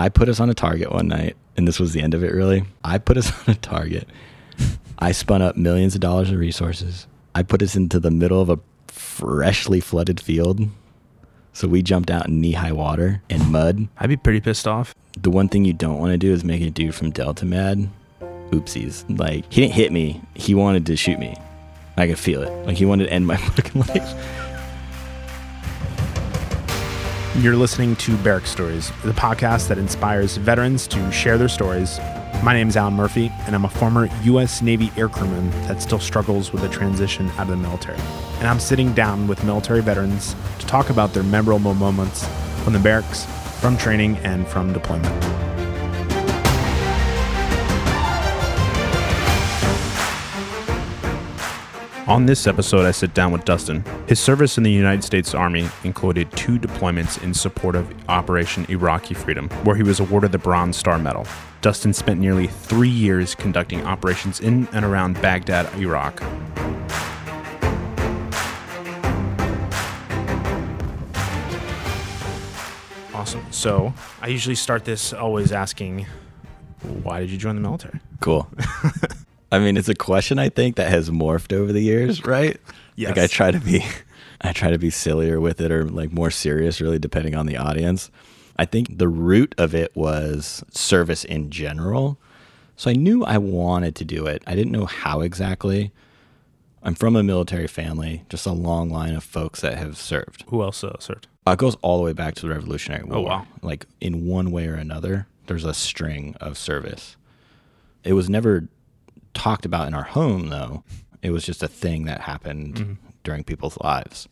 I put us on a target one night, and this was the end of it, really. I put us on a target. I spun up millions of dollars of resources. I put us into the middle of a freshly flooded field. So we jumped out in knee-high water and mud. I'd be pretty pissed off. The one thing you don't want to do is make a dude from Delta mad. Oopsies. Like, he didn't hit me. He wanted to shoot me. I could feel it. Like, he wanted to end my fucking life. You're listening to Barrack Stories, the podcast that inspires veterans to share their stories. My name is Alan Murphy, and I'm a former U.S. Navy aircrewman that still struggles with the transition out of the military. And I'm sitting down with military veterans to talk about their memorable moments from the barracks, from training, and from deployment. On this episode, I sit down with Dustin. His service in the United States Army included 2 deployments in support of Operation Iraqi Freedom, where he was awarded the Bronze Star Medal. Dustin spent nearly 3 years conducting operations in and around Baghdad, Iraq. Awesome. So, I usually start this always asking, why did you join the military? Cool. I mean, it's a question I think that has morphed over the years, right? Yes. Like I try to be sillier with it or like more serious, really, depending on the audience. I think the root of it was service in general. So I knew I wanted to do it. I didn't know how exactly. I'm from a military family, just a long line of folks that have served. Who else served? It goes all the way back to the Revolutionary War. Oh, wow. Like in one way or another, there's a string of service. It was never talked about in our home, though. It was just a thing that happened during people's lives.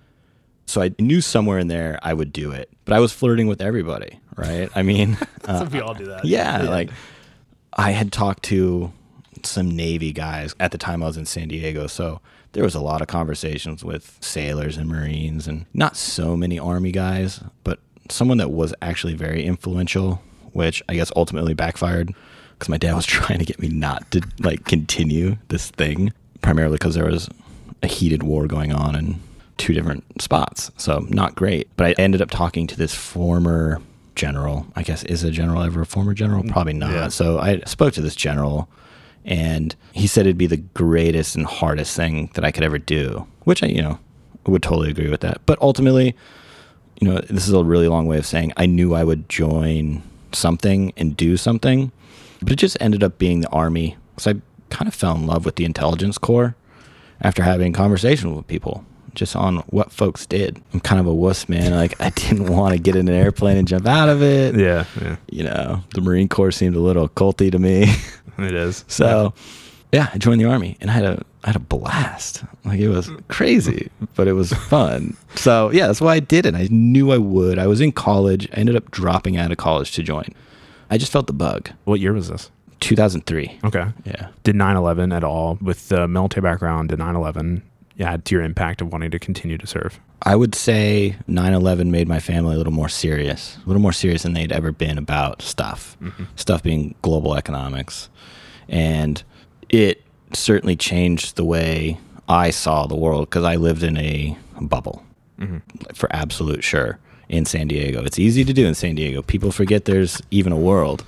So I knew somewhere in there I would do it, but I was flirting with everybody, right? I mean, So we all do that. yeah, like I had talked to some Navy guys at the time I was in San Diego, so there was a lot of conversations with sailors and Marines, and not so many Army guys, but someone that was actually very influential, which I guess ultimately backfired. Because my dad was trying to get me not to like continue this thing, primarily because there was a heated war going on in 2 different spots. So not great. But I ended up talking to this former general. I guess, is a general ever a former general? Probably not. Yeah. So I spoke to this general, and he said it'd be the greatest and hardest thing that I could ever do, which I would totally agree with that. But ultimately, this is a really long way of saying I knew I would join something and do something. But it just ended up being the Army, because I kind of fell in love with the intelligence corps after having conversations with people just on what folks did. I'm kind of a wuss, man. Like, I didn't want to get in an airplane and jump out of it. Yeah. The Marine Corps seemed a little culty to me. It is. So, yeah, I joined the Army, and I had a blast. Like, it was crazy, but it was fun. So, yeah, that's why I did it. I knew I would. I was in college. I ended up dropping out of college to join. I just felt the bug. What year was this? 2003. Okay. Yeah. Did 9/11 at all, with the military background, did 9/11 add to your impact of wanting to continue to serve? I would say 9/11 made my family a little more serious than they'd ever been about stuff. Stuff being global economics. And it certainly changed the way I saw the world, because I lived in a bubble, for absolute sure. In San Diego. It's easy to do in San Diego. People forget there's even a world.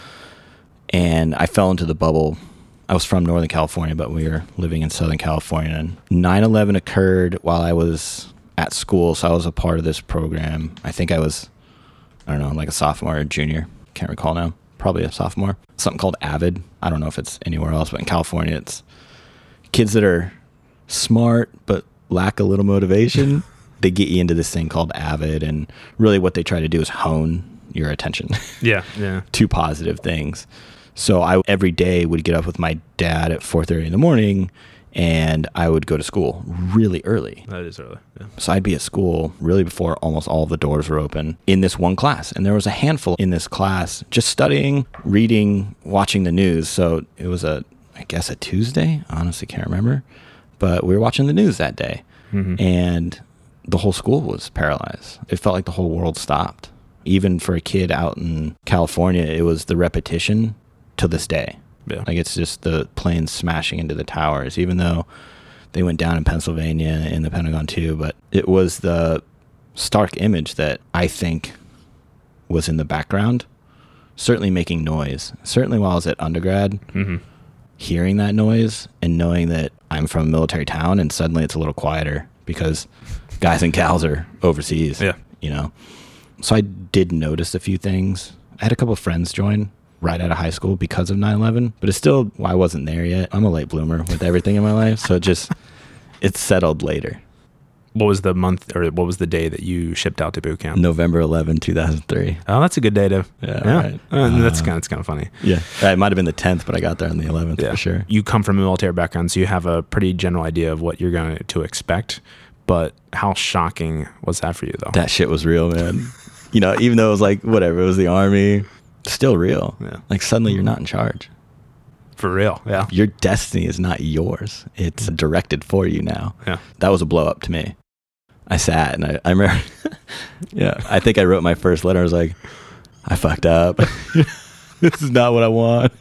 And I fell into the bubble. I was from Northern California, but we were living in Southern California. And 9/11 occurred while I was at school, so I was a part of this program. I think I was, like a sophomore or junior. Can't recall now. Probably a sophomore. Something called AVID. I don't know if it's anywhere else, but in California, it's kids that are smart but lack a little motivation. They get you into this thing called AVID, and really what they try to do is hone your attention. Yeah. to positive things. So I every day would get up with my dad at 4:30 in the morning, and I would go to school really early. That is early. Yeah. So I'd be at school really before almost all of the doors were open in this one class. And there was a handful in this class just studying, reading, watching the news. So it was I guess a Tuesday. I honestly can't remember. But we were watching the news that day. And the whole school was paralyzed. It felt like the whole world stopped. Even for a kid out in California, it was the repetition to this day. Yeah. Like, it's just the planes smashing into the towers, even though they went down in Pennsylvania in the Pentagon too. But it was the stark image that I think was in the background certainly making noise. Certainly while I was at undergrad, hearing that noise and knowing that I'm from a military town and suddenly it's a little quieter because guys and gals are overseas, you know? So I did notice a few things. I had a couple of friends join right out of high school because of 9/11, but it's still, I wasn't there yet. I'm a late bloomer with everything in my life. So it settled later. What was the month or what was the day that you shipped out to boot camp? November 11, 2003. Oh, that's a good day to. Right. That's kind of funny. Yeah. It might have been the 10th, but I got there on the 11th for sure. You come from a military background, so you have a pretty general idea of what you're going to expect. But how shocking was that for you, though? That shit was real, man. You know, even though it was like, whatever, it was the Army, still real. Yeah. Like suddenly you're not in charge. For real, yeah. Your destiny is not yours. It's directed for you now. Yeah. That was a blow up to me. I sat and I remember, I think I wrote my first letter. I was like, I fucked up. This is not what I want.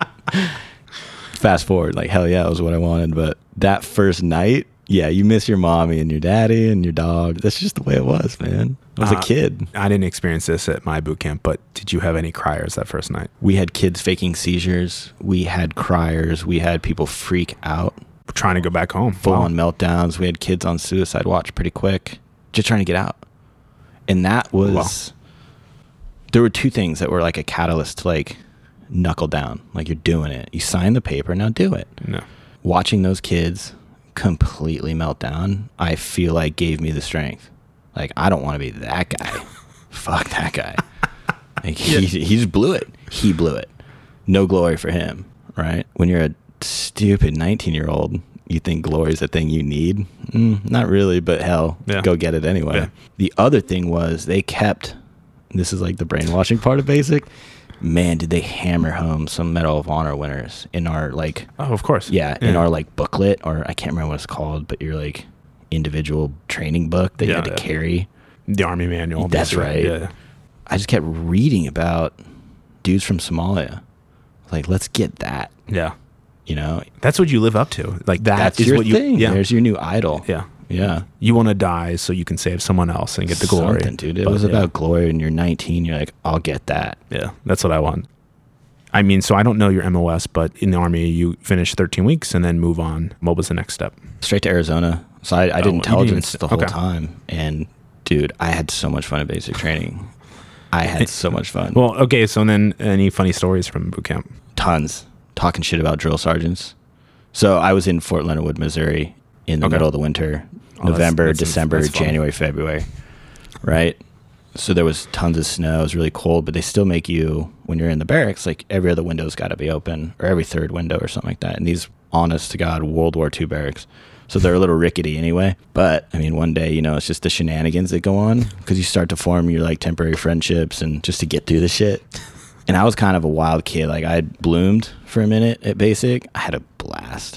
Fast forward, like, hell yeah, it was what I wanted. But that first night, you miss your mommy and your daddy and your dog. That's just the way it was, man. I was a kid. I didn't experience this at my boot camp, but did you have any criers that first night? We had kids faking seizures. We had criers. We had people freak out. Trying to go back home. Full-on meltdowns. We had kids on suicide watch pretty quick, just trying to get out. And that was... There were two things that were like a catalyst to like knuckle down. Like, you're doing it. You signed the paper, now do it. No. Watching those kids completely melt down, I feel like gave me the strength. Like, I don't want to be that guy. Fuck that guy. Like, he just blew it. He blew it. No glory for him, right? When you're a stupid 19-year-old, you think glory is the thing you need? Not really, but hell, go get it anyway. Yeah. The other thing was they kept, this is like the brainwashing part of basic, man, did they hammer home some Medal of Honor winners in our like... Oh, of course. In our like booklet, or I can't remember what it's called, but your like individual training book that you had to carry. The Army manual. That's right. Yeah. I just kept reading about dudes from Somalia. Like, let's get that. Yeah. You know? That's what you live up to. Like, that's your what thing. There's your new idol. Yeah. Yeah. You want to die so you can save someone else and get the glory. Something, dude. It was about glory, and you're 19. You're like, I'll get that. Yeah. That's what I want. I mean, so I don't know your MOS, but in the Army, you finish 13 weeks and then move on. What was the next step? Straight to Arizona. So I did intelligence the whole time. And, dude, I had so much fun at basic training. I had so much fun. Well, okay. So then any funny stories from boot camp? Tons. Talking shit about drill sergeants. So I was in Fort Leonard Wood, Missouri in the middle of the winter. November, December, January, February, right? So there was tons of snow. It was really cold, but they still make you, when you're in the barracks, like every other window's got to be open, or every third window or something like that. And these, honest to God, World War II barracks. So they're a little rickety anyway. But, I mean, one day, you know, it's just the shenanigans that go on because you start to form your like temporary friendships and just to get through the shit. And I was kind of a wild kid. Like, I had bloomed for a minute at basic. I had a blast.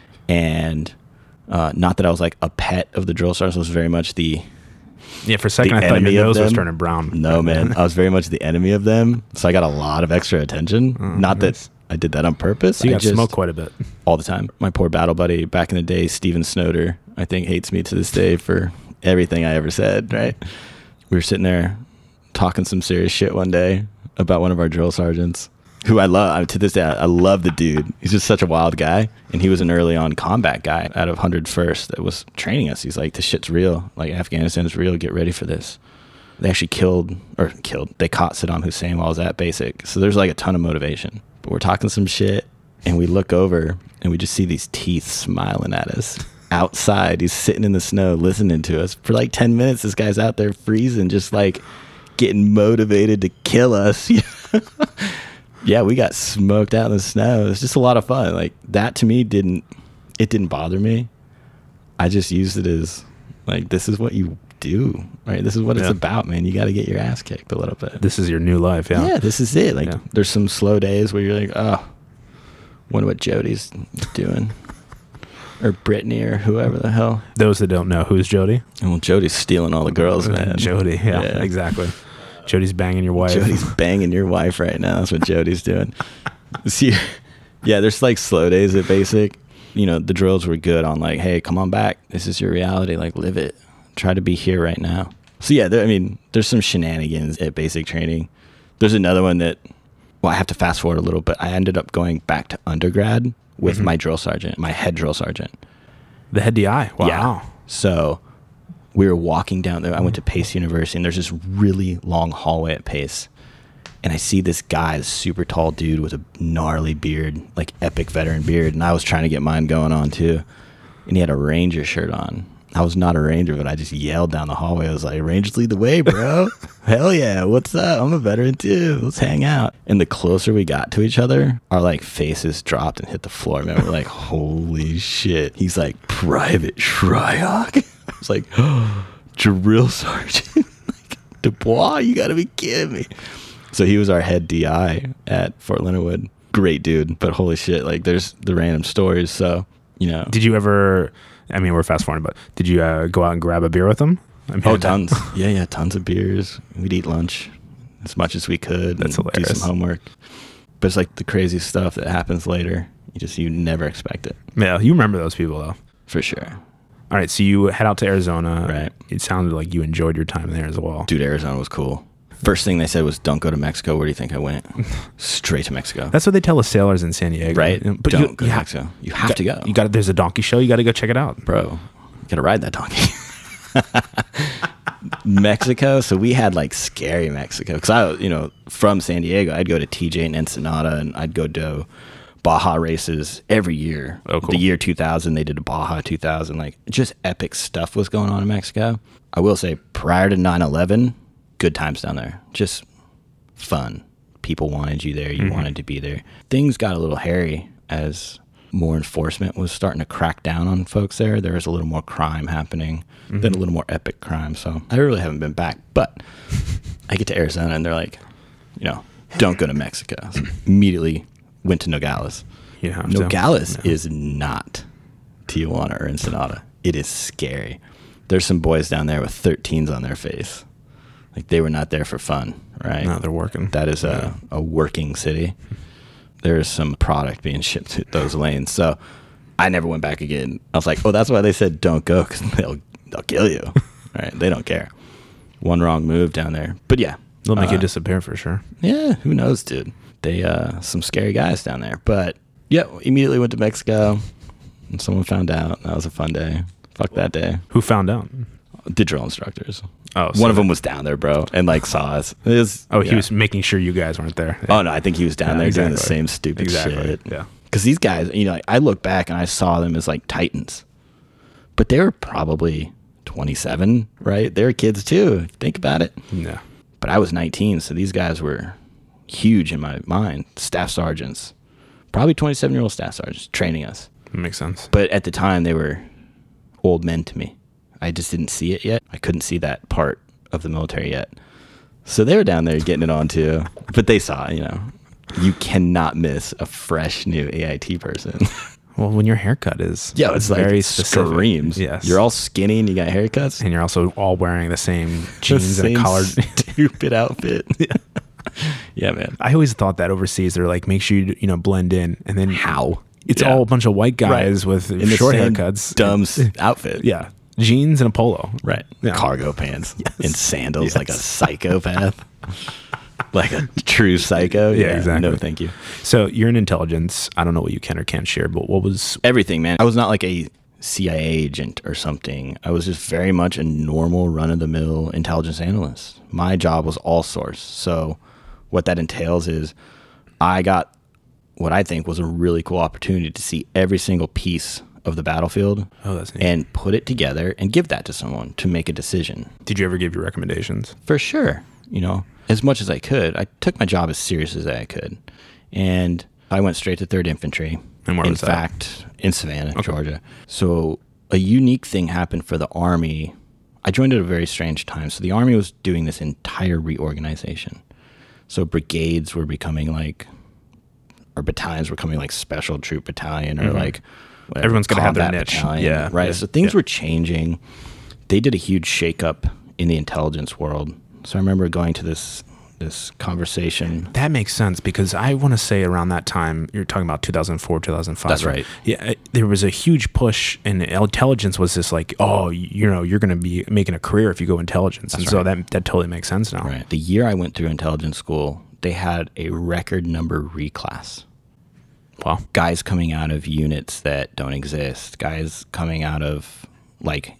And... not that I was like a pet of the drill sergeants. I was very much the for a second I thought your nose was turning brown. No, man, I was very much the enemy of them. So I got a lot of extra attention. Not that I did that on purpose. So you got smoked quite a bit all the time. My poor battle buddy back in the day, Steven Snoder, I think hates me to this day for everything I ever said. Right? We were sitting there talking some serious shit one day about one of our drill sergeants, who I love. To this day, I love the dude. He's just such a wild guy. And he was an early on combat guy out of 101st that was training us. He's like, this shit's real. Like, Afghanistan's real. Get ready for this. They actually they caught Saddam Hussein while I was at basic. So there's like a ton of motivation. But we're talking some shit, and we look over, and we just see these teeth smiling at us. Outside, he's sitting in the snow listening to us. For like 10 minutes, this guy's out there freezing, just like getting motivated to kill us. Yeah, we got smoked out in the snow. It was just a lot of fun. Like, that to me didn't bother me. I just used it as like, this is what you do, right? This is what it's about, man. You got to get your ass kicked a little bit. This is your new life, yeah. Yeah, this is it. Like, there's some slow days where you're like, oh, wonder what Jody's doing. Or Brittany or whoever the hell. Those that don't know, who's Jody? Well, Jody's stealing all the girls, man. Jody, yeah, exactly. Jody's banging your wife. Jody's banging your wife right now. That's what Jody's doing. See, yeah, there's like slow days at basic. You know, the drills were good on like, hey, come on back. This is your reality. Like, live it. Try to be here right now. So yeah, there's some shenanigans at basic training. There's another one that I have to fast forward a little, but I ended up going back to undergrad with my drill sergeant, my head drill sergeant. The head DI. Wow. Yeah. So we were walking down there. I went to Pace University, and there's this really long hallway at Pace. And I see this guy, this super tall dude with a gnarly beard, like epic veteran beard. And I was trying to get mine going on too. And he had a Ranger shirt on. I was not a Ranger, but I just yelled down the hallway. I was like, Rangers lead the way, bro. Hell yeah. What's up? I'm a veteran too. Let's hang out. And the closer we got to each other, our like faces dropped and hit the floor. Man, we're like, holy shit. He's like, Private Shryock. I was like, oh, drill sergeant. Like, Dubois, you got to be kidding me. So he was our head DI at Fort Leonard Wood. Great dude, but holy shit, like there's the random stories. So, you know. Did you ever, I mean, we're fast forwarding, but did you go out and grab a beer with him? I mean, tons. Yeah, tons of beers. We'd eat lunch as much as we could. That's hilarious. Do some homework. But it's like the crazy stuff that happens later. You never expect it. Yeah, you remember those people though. For sure. All right, so you head out to Arizona. Right. It sounded like you enjoyed your time there as well. Dude, Arizona was cool. First thing they said was, don't go to Mexico. Where do you think I went? Straight to Mexico. That's what they tell the sailors in San Diego. Right? But don't go to Mexico. You have to go. There's a donkey show. You got to go check it out. Bro, you got to ride that donkey. Mexico. So we had like scary Mexico. Because I, from San Diego, I'd go to TJ and Ensenada, and I'd go to Baja races every year. Oh, cool. The year 2000, they did a Baja 2000. Like, just epic stuff was going on in Mexico. I will say, prior to 9/11, good times down there. Just fun. People wanted you there. You wanted to be there. Things got a little hairy as more enforcement was starting to crack down on folks there. There was a little more crime happening, then a little more epic crime. So I really haven't been back. But I get to Arizona, and they're like, don't go to Mexico. So immediately went to Nogales. Yeah, Nogales is not Tijuana or Ensenada. It is scary. There's some boys down there with 13s on their face. Like, they were not there for fun, right? No, they're working. That is a working city. There's some product being shipped to those lanes. So I never went back again. I was like, oh, that's why they said don't go, because they'll kill you, right? They don't care. One wrong move down there. But yeah. They'll make you disappear for sure. Yeah, who knows, dude? They, some scary guys down there. But yeah, immediately went to Mexico, and someone found out. That was a fun day. Fuck that day. Who found out? The drill instructors. Oh, one of them was down there, bro, and like saw us. He was making sure you guys weren't there. Yeah. Oh no, I think he was down there doing the same stupid shit. Yeah, because these guys, I look back and I saw them as like titans, but they were probably 27, right? They were kids too. Think about it. Yeah. But I was 19, so these guys were huge in my mind. Staff sergeants, probably 27-year-old staff sergeants training us. That makes sense. But at the time, they were old men to me. I just didn't see it yet. I couldn't see that part of the military yet. So they were down there getting it on too. But they saw, you cannot miss a fresh new AIT person. Well, when your haircut is it's very like specific. Screams. Yes. You're all skinny and you got haircuts. And you're also all wearing the same jeans and a collared stupid outfit. Yeah, man. I always thought that overseas they're like, make sure you blend in, and then how? It's all a bunch of white guys with short haircuts. Dumb outfit. Yeah. Jeans and a polo. Right. Yeah. Cargo pants and sandals like a psychopath. Like a true psycho. Yeah, exactly. No, thank you. So you're in intelligence. I don't know what you can or can't share, but what was... Everything, man. I was not like a CIA agent or something. I was just very much a normal run-of-the-mill intelligence analyst. My job was all source. So what that entails is I got what I think was a really cool opportunity to see every single piece of the battlefield. Oh, that's neat. And put it together and give that to someone to make a decision. Did you ever give your recommendations? For sure. As much as I could. I took my job as serious as I could. And I went straight to 3rd Infantry. And where was that? In fact, in Savannah, Georgia. So a unique thing happened for the Army. I joined at a very strange time. So the Army was doing this entire reorganization. So brigades were becoming or battalions were becoming like special troop battalion or whatever, everyone's going to have their niche. Battalion, yeah. Right. Yeah. So things were changing. They did a huge shakeup in the intelligence world. So I remember going to this conversation. That makes sense because I want to say around that time, you're talking about 2004, 2005. That's right. Yeah. There was a huge push and intelligence was this like, you're going to be making a career if you go intelligence. That's and so that totally makes sense now. Right. The year I went through intelligence school, they had a record number reclass. Wow. Guys coming out of units that don't exist, guys coming out of like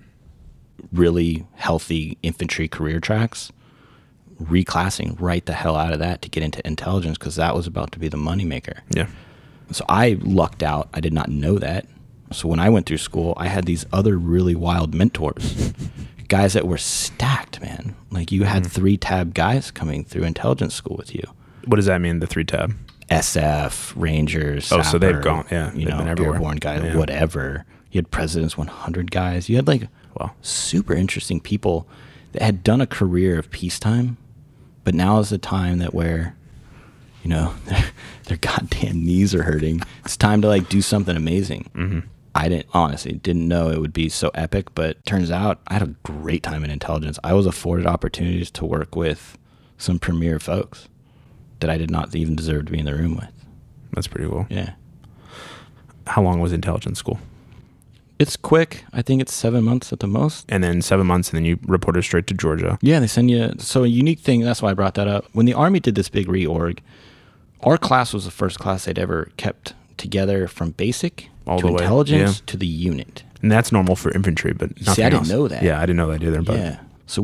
really healthy infantry career tracks, reclassing right the hell out of that to get into intelligence because that was about to be the moneymaker. Yeah. So I lucked out. I did not know that. So when I went through school, I had these other really wild mentors, guys that were stacked, man. Like you had 3-tab guys coming through intelligence school with you. What does that mean, the 3-tab? SF, Rangers, Oh, Sapper, so they've gone, you they've know, been everywhere. airborne guys, Yeah. whatever. You had President's 100 guys. You had like Wow. super interesting people that had done a career of peacetime, but now is the time that where, you know, their goddamn knees are hurting. It's time to like do something amazing. Mm-hmm. I honestly didn't know it would be so epic, but turns out I had a great time in intelligence. I was afforded opportunities to work with some premier folks that I did not even deserve to be in the room with. That's pretty cool. Yeah. How long was intelligence school? It's quick. I think it's 7 months at the most. And then 7 months, and then you reported straight to Georgia. Yeah, they send you. So a unique thing, that's why I brought that up. When the Army did this big reorg, our class was the first class they'd ever kept together from basic All to the way, intelligence yeah. to the unit. And that's normal for infantry, but nothing See, I didn't else. know that. Yeah, I didn't know that either. But Yeah. So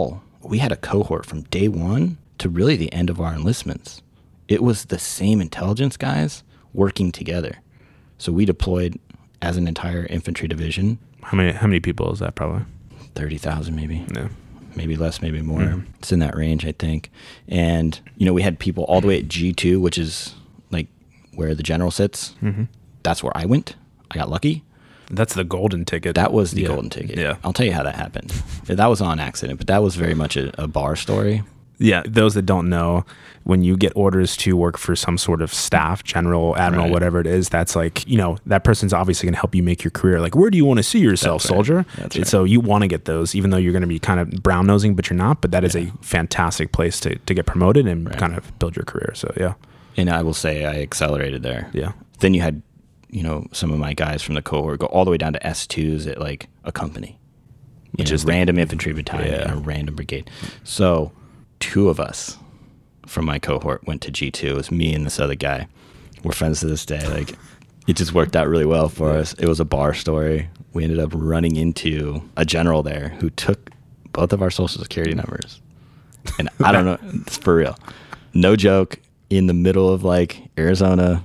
we had a cohort from day one to really the end of our enlistments. It was the same intelligence guys working together. So we deployed as an entire infantry division. how many people is that probably? 30,000 maybe. Yeah. Maybe less, maybe more. It's in that range, I think. And, you know, we had people all the way at G2, which is like where the general sits. That's where I went. I got lucky. That's the golden ticket. That was the Yeah. golden ticket. Yeah. I'll tell you how that happened. That was on accident, but that was very much a bar story. Yeah, those that don't know, when you get orders to work for some sort of staff, general, admiral, Right. whatever it is, that's like, you know, that person's obviously going to help you make your career. Like, where do you want to see yourself, That's right. soldier? That's And right. so you want to get those, even though you're going to be kind of brown nosing, but you're not. But that is a fantastic place to get promoted and Right. kind of build your career. So, yeah. And I will say I accelerated there. Yeah. Then you had, you know, some of my guys from the cohort go all the way down to S2s at like a company. Which You know, is the- random infantry battalion Yeah. and a random brigade. So 2 of us from my cohort went to G2. It was me and this other guy. We're friends to this day. Like, it just worked out really well for us. It was a bar story. We ended up running into a general there who took both of our social security numbers. And I don't know, it's for real. No joke. In the middle of like Arizona,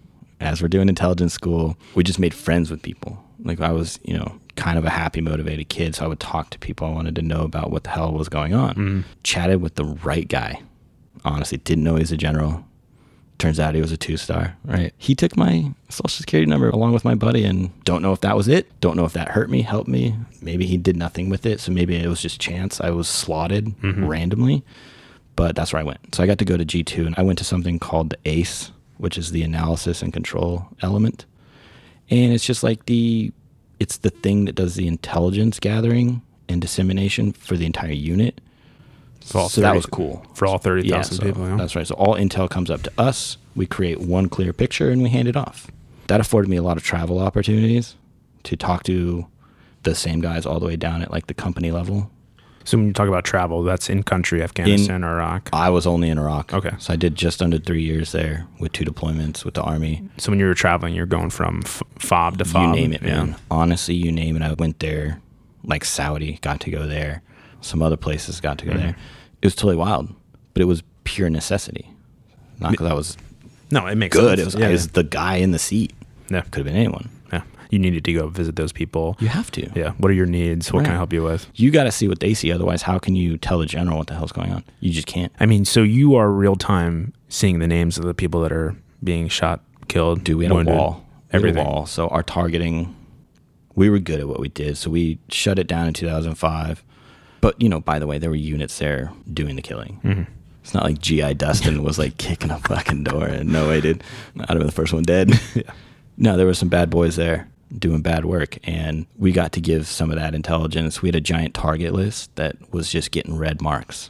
as we're doing intelligence school, we just made friends with people. Like I was, you know, kind of a happy, motivated kid. So I would talk to people. I wanted to know about what the hell was going on. Chatted with the right guy. Honestly, didn't know he was a general. Turns out he was a 2-star, right? He took my social security number along with my buddy and don't know if that was it. Don't know if that hurt me, helped me. Maybe he did nothing with it. So maybe it was just chance. I was slotted randomly, but that's where I went. So I got to go to G2 and I went to something called the ACE, which is the analysis and control element. And it's just like it's the thing that does the intelligence gathering and dissemination for the entire unit. So that was cool. For all 30,000 Yeah, so people. Yeah. that's right. So all intel comes up to us. We create one clear picture and we hand it off. That afforded me a lot of travel opportunities to talk to the same guys all the way down at like the company level. So when you talk about travel, that's in country, Afghanistan or Iraq. I was only in Iraq. Okay. So I did just under 3 years there with 2 deployments with the Army. So when you were traveling, you're going from fob to fob. You name it, man. Yeah. Honestly, you name it. I went there, like Saudi, got to go there. Some other places got to go there. It was totally wild, but it was pure necessity. Not because I was No, it makes good. sense. It was, yeah. I was the guy in the seat. Yeah. Could have been anyone. Yeah. You needed to go visit those people. You have to. Yeah. What are your needs? What can I Right. help you with? You got to see what they see. Otherwise, how can you tell the general what the hell's going on? You just can't. I mean, so you are real time seeing the names of the people that are being shot, killed, Dude, we had wounded, a wall. everything. We had a wall. So our targeting, we were good at what we did. So we shut it down in 2005. But, you know, by the way, there were units there doing the killing. Mm-hmm. It's not like G.I. Dustin was like kicking a fucking door. And no way, dude. I'd have been the first one dead. Yeah. No, there were some bad boys there doing bad work. And we got to give some of that intelligence. We had a giant target list that was just getting red marks.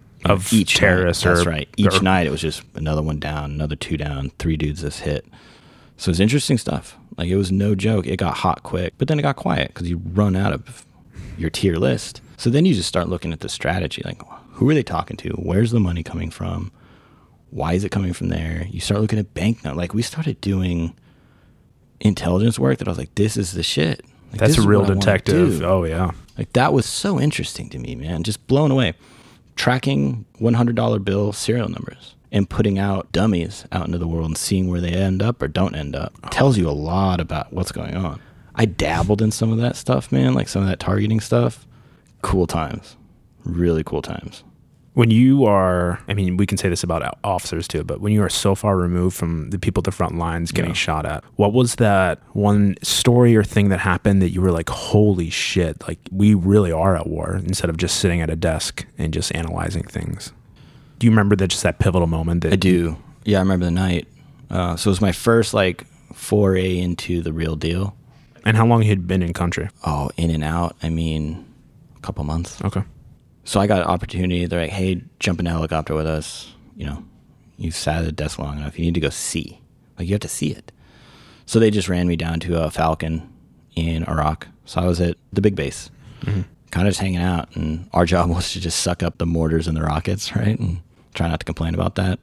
Of Each terrorists night. or- That's right. Each or- night it was just another one down, another 2 down, 3 dudes this hit. So it's interesting stuff. Like, it was no joke. It got hot quick, but then it got quiet because you run out of your tier list. So then you just start looking at the strategy. Like, who are they talking to? Where's the money coming from? Why is it coming from there? You start looking at banknote. Like, we started doing intelligence work that I was like, this is the shit. Like, That's a real detective. Oh, yeah. Like, that was so interesting to me, man. Just blown away. Tracking $100 bill serial numbers and putting out dummies out into the world and seeing where they end up or don't end up tells you a lot about what's going on. I dabbled in some of that stuff, man, like some of that targeting stuff. Cool times. Really cool times. When you are, I mean, we can say this about officers too, but when you are so far removed from the people at the front lines getting shot at, what was that one story or thing that happened that you were like, holy shit, like we really are at war, instead of just sitting at a desk and just analyzing things? Do you remember that pivotal moment? I do. Yeah, I remember the night. So it was my first like foray into the real deal. And how long you had been in country? Oh, in and out. I mean, a couple months. Okay. So I got an opportunity. They're like, hey, jump in a helicopter with us. You know, you've sat at a desk long enough. You need to go see. Like, you have to see it. So they just ran me down to a Falcon in Iraq. So I was at the big base, kind of just hanging out. And our job was to just suck up the mortars and the rockets, right? And try not to complain about that,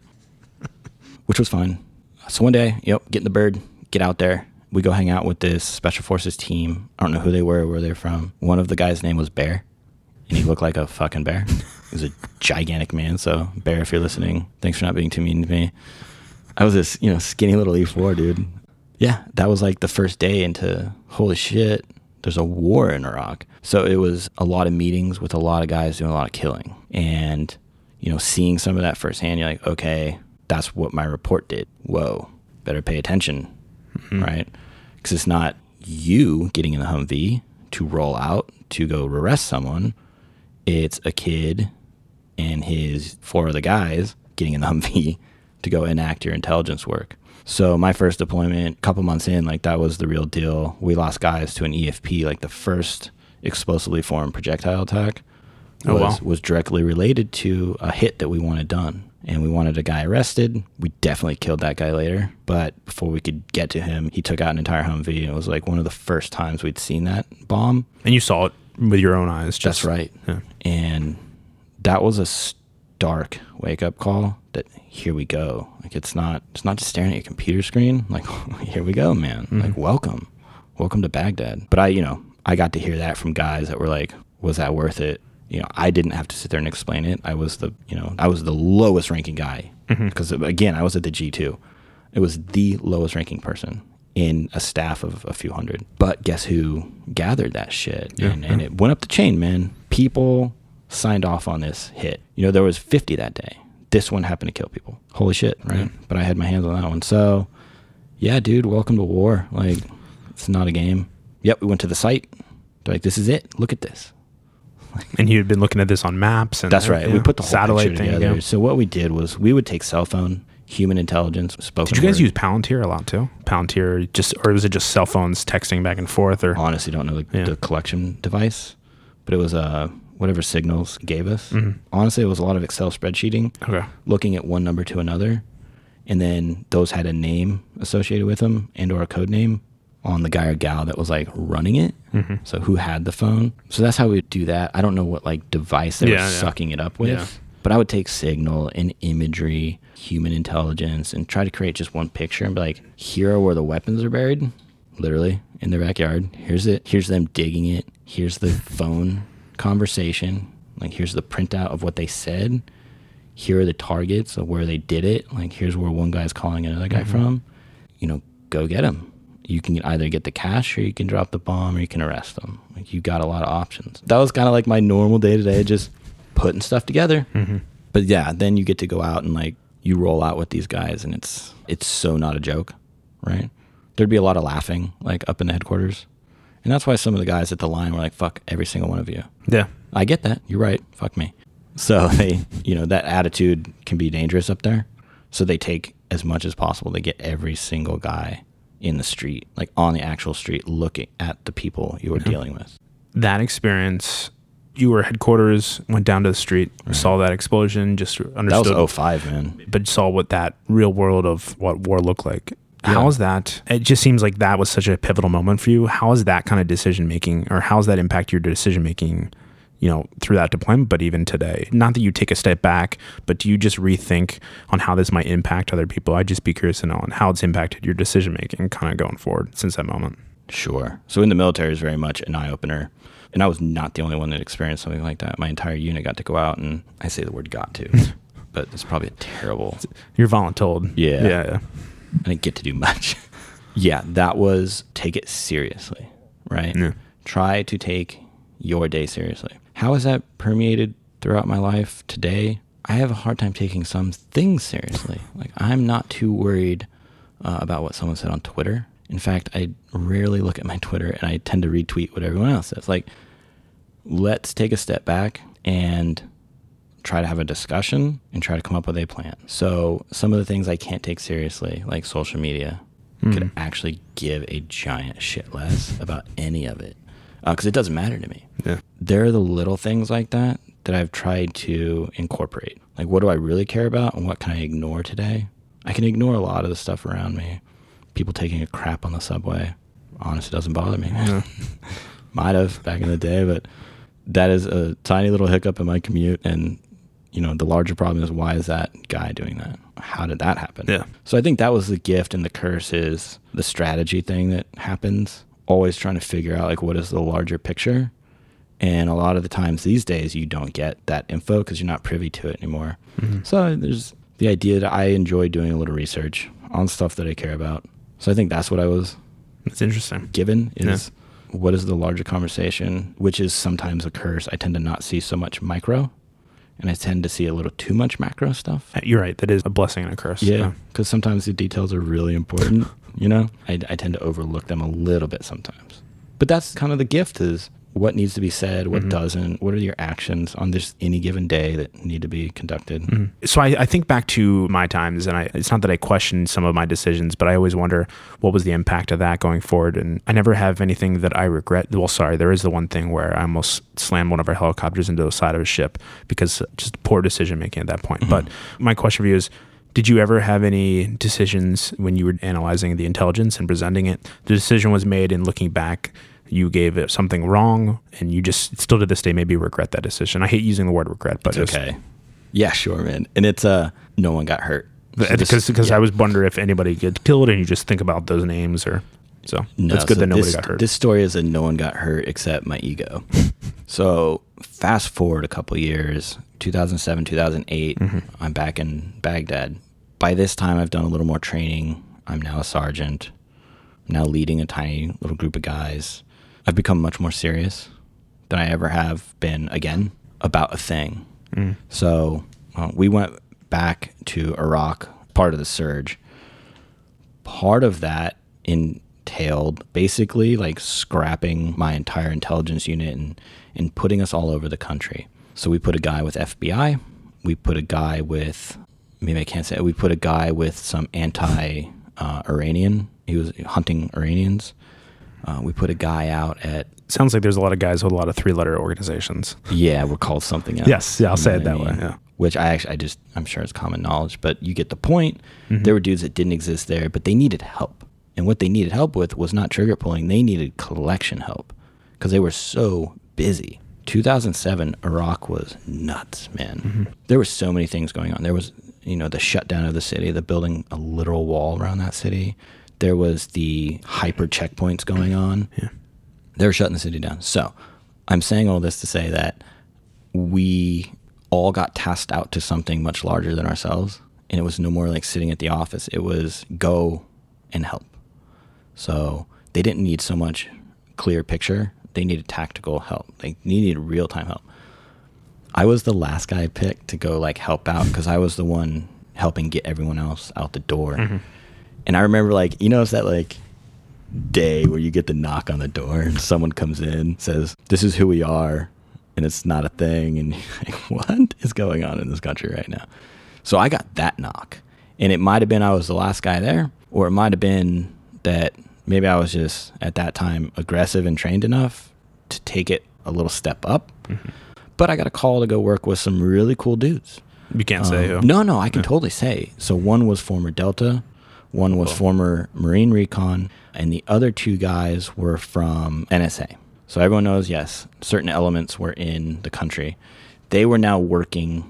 which was fine. So one day, get in the bird, get out there. We go hang out with this Special Forces team. I don't know who they were, where they're from. One of the guys' name was Bear. And he looked like a fucking bear. He was a gigantic man. So, Bear, if you're listening, thanks for not being too mean to me. I was this, skinny little E4 dude. Yeah, that was like the first day into, holy shit, there's a war in Iraq. So it was a lot of meetings with a lot of guys doing a lot of killing. And, seeing some of that firsthand, you're like, okay, that's what my report did. Whoa, better pay attention, right? Because it's not you getting in the Humvee to roll out to go arrest someone. It's a kid and his 4 other guys getting in the Humvee to go enact your intelligence work. So my first deployment, a couple months in, like that was the real deal. We lost guys to an EFP, like the first explosively formed projectile attack was directly related to a hit that we wanted done. And we wanted a guy arrested. We definitely killed that guy later. But before we could get to him, he took out an entire Humvee. And it was like one of the first times we'd seen that bomb. And you saw it with your own eyes. That's right. Yeah. And that was a stark wake-up call that here we go. Like it's not just staring at your computer screen. Like, here we go, man. Like, welcome to Baghdad. But I got to hear that from guys that were like, was that worth it? I didn't have to sit there and explain it. I was the lowest ranking guy because again, I was at the G2. It was the lowest ranking person in a staff of a few hundred. But guess who gathered that shit? And it went up the chain, man. People signed off on this hit. There was 50 that day. This one happened to kill people. Holy shit, right? But I had my hands on that one. So, yeah, dude, welcome to war. Like, it's not a game. Yep, we went to the site. They're like, this is it. Look at this. And you had been looking at this on maps. And that's right. We put the whole satellite thing together. So what we did was we would take cell phone, human intelligence, spoken Did you guys word. use Palantir a lot too? Palantir, or was it just cell phones texting back and forth? Or honestly, don't know the collection device, but it was whatever signals gave us. Honestly, it was a lot of Excel spreadsheeting. Okay. Looking at one number to another, and then those had a name associated with them and or a code name on the guy or gal that was like running it. So who had the phone. So that's how we would do that. I don't know what like device they were sucking it up with, but I would take signal and imagery, human intelligence, and try to create just one picture and be like, here are where the weapons are buried, literally in their backyard. Here's it. Here's them digging it. Here's the phone conversation. Like, here's the printout of what they said. Here are the targets of where they did it. Like, here's where one guy's calling another guy from. Go get him. You can either get the cash or you can drop the bomb or you can arrest them. Like, you got a lot of options. That was kind of like my normal day-to-day, just putting stuff together. But yeah, then you get to go out and like you roll out with these guys, and it's so not a joke, right? There'd be a lot of laughing like up in the headquarters. And that's why some of the guys at the line were like, fuck every single one of you. Yeah. I get that. You're right. Fuck me. So they, that attitude can be dangerous up there. So they take as much as possible. They get every single guy in the street, like on the actual street, looking at the people you were dealing with. That experience, you were headquarters, went down to the street, saw that explosion, just understood. That was 2005, man. But saw what that real world of what war looked like. How is that? It just seems like that was such a pivotal moment for you. How is that kind of decision making, or how does that impact your decision making through that deployment, but even today? Not that you take a step back, but do you just rethink on how this might impact other people? I'd just be curious to know on how it's impacted your decision-making kind of going forward since that moment. Sure. So in the military is very much an eye-opener. And I was not the only one that experienced something like that. My entire unit got to go out, and I say the word got to, but it's probably a terrible... You're voluntold. Yeah. I didn't get to do much. Yeah, that was take it seriously, right? Yeah. Try to take your day seriously. How has that permeated throughout my life today? I have a hard time taking some things seriously. Like, I'm not too worried about what someone said on Twitter. In fact, I rarely look at my Twitter, and I tend to retweet what everyone else says. Like, let's take a step back and try to have a discussion and try to come up with a plan. So some of the things I can't take seriously, like social media, could actually give a giant shit less about any of it. Because it doesn't matter to me. Yeah. There are the little things like that I've tried to incorporate. Like, what do I really care about and what can I ignore today? I can ignore a lot of the stuff around me. People taking a crap on the subway. Honestly, doesn't bother me. Yeah. Might have back in the day, but that is a tiny little hiccup in my commute. And, the larger problem is, why is that guy doing that? How did that happen? Yeah. So I think that was the gift, and the curse is the strategy thing that happens. Always trying to figure out, like, what is the larger picture. And a lot of the times these days you don't get that info because you're not privy to it anymore. So there's the idea that I enjoy doing a little research on stuff that I care about. So I think that's what I was That's interesting. given is what is the larger conversation, which is sometimes a curse. I tend to not see so much micro, and I tend to see a little too much macro stuff. You're right. That is a blessing and a curse. Yeah, because sometimes the details are really important. I tend to overlook them a little bit sometimes. But that's kind of the gift, is what needs to be said, what doesn't, what are your actions on this any given day that need to be conducted. So I think back to my times, and it's not that I question some of my decisions, but I always wonder what was the impact of that going forward. And I never have anything that I regret. Well, sorry, there is the one thing where I almost slammed one of our helicopters into the side of a ship because just poor decision making at that point. But my question for you is, did you ever have any decisions when you were analyzing the intelligence and presenting it? The decision was made, and looking back, you gave it something wrong, and you just still to this day maybe regret that decision. I hate using the word regret, but it's okay. Yeah, sure, man. And it's no one got hurt. Because I was wondering if anybody gets killed, and you just think about those names, or so. No, it's good that nobody got hurt. This story is that no one got hurt except my ego. So fast forward a couple years, 2007, 2008, I'm back in Baghdad. By this time, I've done a little more training. I'm now a sergeant. I'm now leading a tiny little group of guys. I've become much more serious than I ever have been, again, about a thing. So we went back to Iraq, part of the surge. Part of that entailed basically like scrapping my entire intelligence unit and putting us all over the country. So we put a guy with FBI. We put a guy with... Maybe I can't say it. We put a guy with some anti-Iranian. He was hunting Iranians. We put a guy out at... Sounds like there's a lot of guys with a lot of three-letter organizations. Yeah, we're called something else. Yes, yeah, I'll say it that way. Yeah. Which I'm sure it's common knowledge, but you get the point. There were dudes that didn't exist there, but they needed help. And what they needed help with was not trigger pulling. They needed collection help because they were so busy. 2007, Iraq was nuts, man. There were so many things going on. There was... the shutdown of the city, the building a literal wall around that city. There was the hyper checkpoints going on. Yeah. They were shutting the city down. So I'm saying all this to say that we all got tasked out to something much larger than ourselves. And it was no more like sitting at the office. It was go and help. So they didn't need so much clear picture. They needed tactical help. They needed real-time help. I was the last guy picked to go like help out because I was the one helping get everyone else out the door. And I remember like, it's that like day where you get the knock on the door and someone comes in, says, "This is who we are," and it's not a thing. And you're like, what is going on in this country right now? So I got that knock, and it might have been I was the last guy there, or it might have been that maybe I was just at that time aggressive and trained enough to take it a little step up. But I got a call to go work with some really cool dudes. You can't say who. No, I can totally say. So one was former Delta, one was former Marine Recon, and the other two guys were from NSA. So everyone knows, yes, certain elements were in the country. They were now working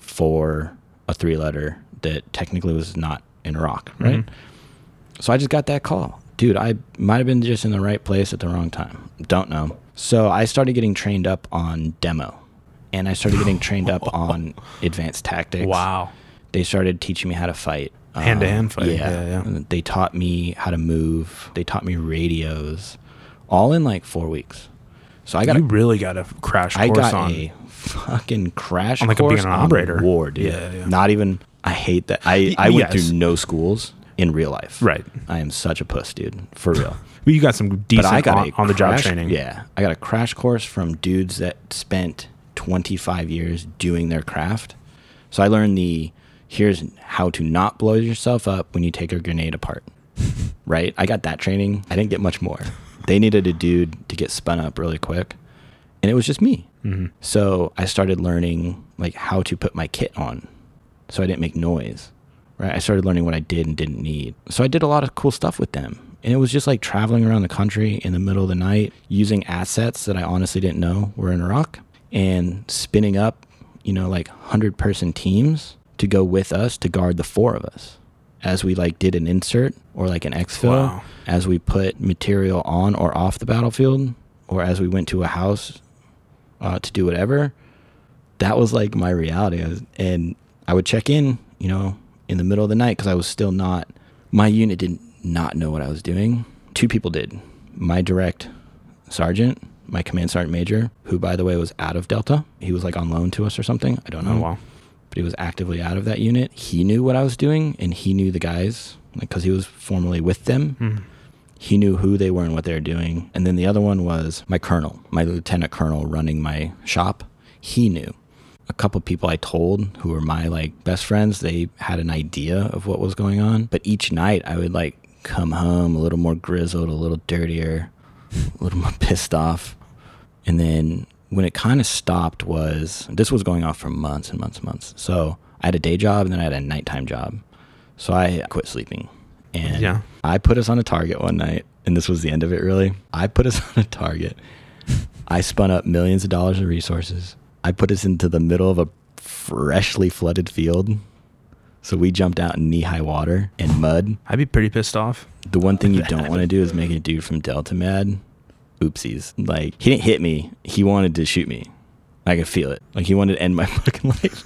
for a 3-letter that technically was not in Iraq, right? Mm-hmm. So I just got that call. Dude, I might have been just in the right place at the wrong time. Don't know. So I started getting trained up on demo, and I started getting trained up on advanced tactics. Wow. They started teaching me how to fight. Hand-to-hand fight. Yeah. They taught me how to move. They taught me radios, all in like 4 weeks. So I got you really got a crash course on. I got a fucking crash on like course being an operator. On war, dude. Yeah. Not even, I hate that. I went through no schools in real life. Right. I am such a puss, dude. For real. Well, you got some decent on-the-job training. Yeah. I got a crash course from dudes that spent 25 years doing their craft. So I learned here's how to not blow yourself up when you take a grenade apart. Right? I got that training. I didn't get much more. They needed a dude to get spun up really quick. And it was just me. Mm-hmm. So I started learning like how to put my kit on so I didn't make noise. Right? I started learning what I did and didn't need. So I did a lot of cool stuff with them. And it was just like traveling around the country in the middle of the night, using assets that I honestly didn't know were in Iraq, and spinning up, like 100-person teams to go with us to guard the 4 of us. As we like did an insert or like an exfil, wow. As we put material on or off the battlefield, or as we went to a house to do whatever, that was like my reality. And I would check in, in the middle of the night because I was still not, my unit did not know what I was doing. 2 people did. My direct sergeant, my command sergeant major, who by the way was out of Delta. He was like on loan to us or something. I don't know. Oh, wow. But he was actively out of that unit. He knew what I was doing, and he knew the guys because he was formerly with them. Mm. He knew who they were and what they were doing. And then the other one was my colonel, my lieutenant colonel running my shop. He knew. A couple people I told who were my like best friends, they had an idea of what was going on. But each night I would like come home a little more grizzled, a little dirtier, a little more pissed off. And then when it kind of stopped this was going on for months and months and months. So I had a day job and then I had a nighttime job. So I quit sleeping. And I put us on a target one night, and this was the end of it really. I put us on a target. I spun up millions of dollars of resources. I put us into the middle of a freshly flooded field. So we jumped out in knee-high water and mud. I'd be pretty pissed off. The one thing you don't want to do is make a dude from Delta mad. Oopsies. Like, he didn't hit me. He wanted to shoot me. I could feel it. Like, he wanted to end my fucking life.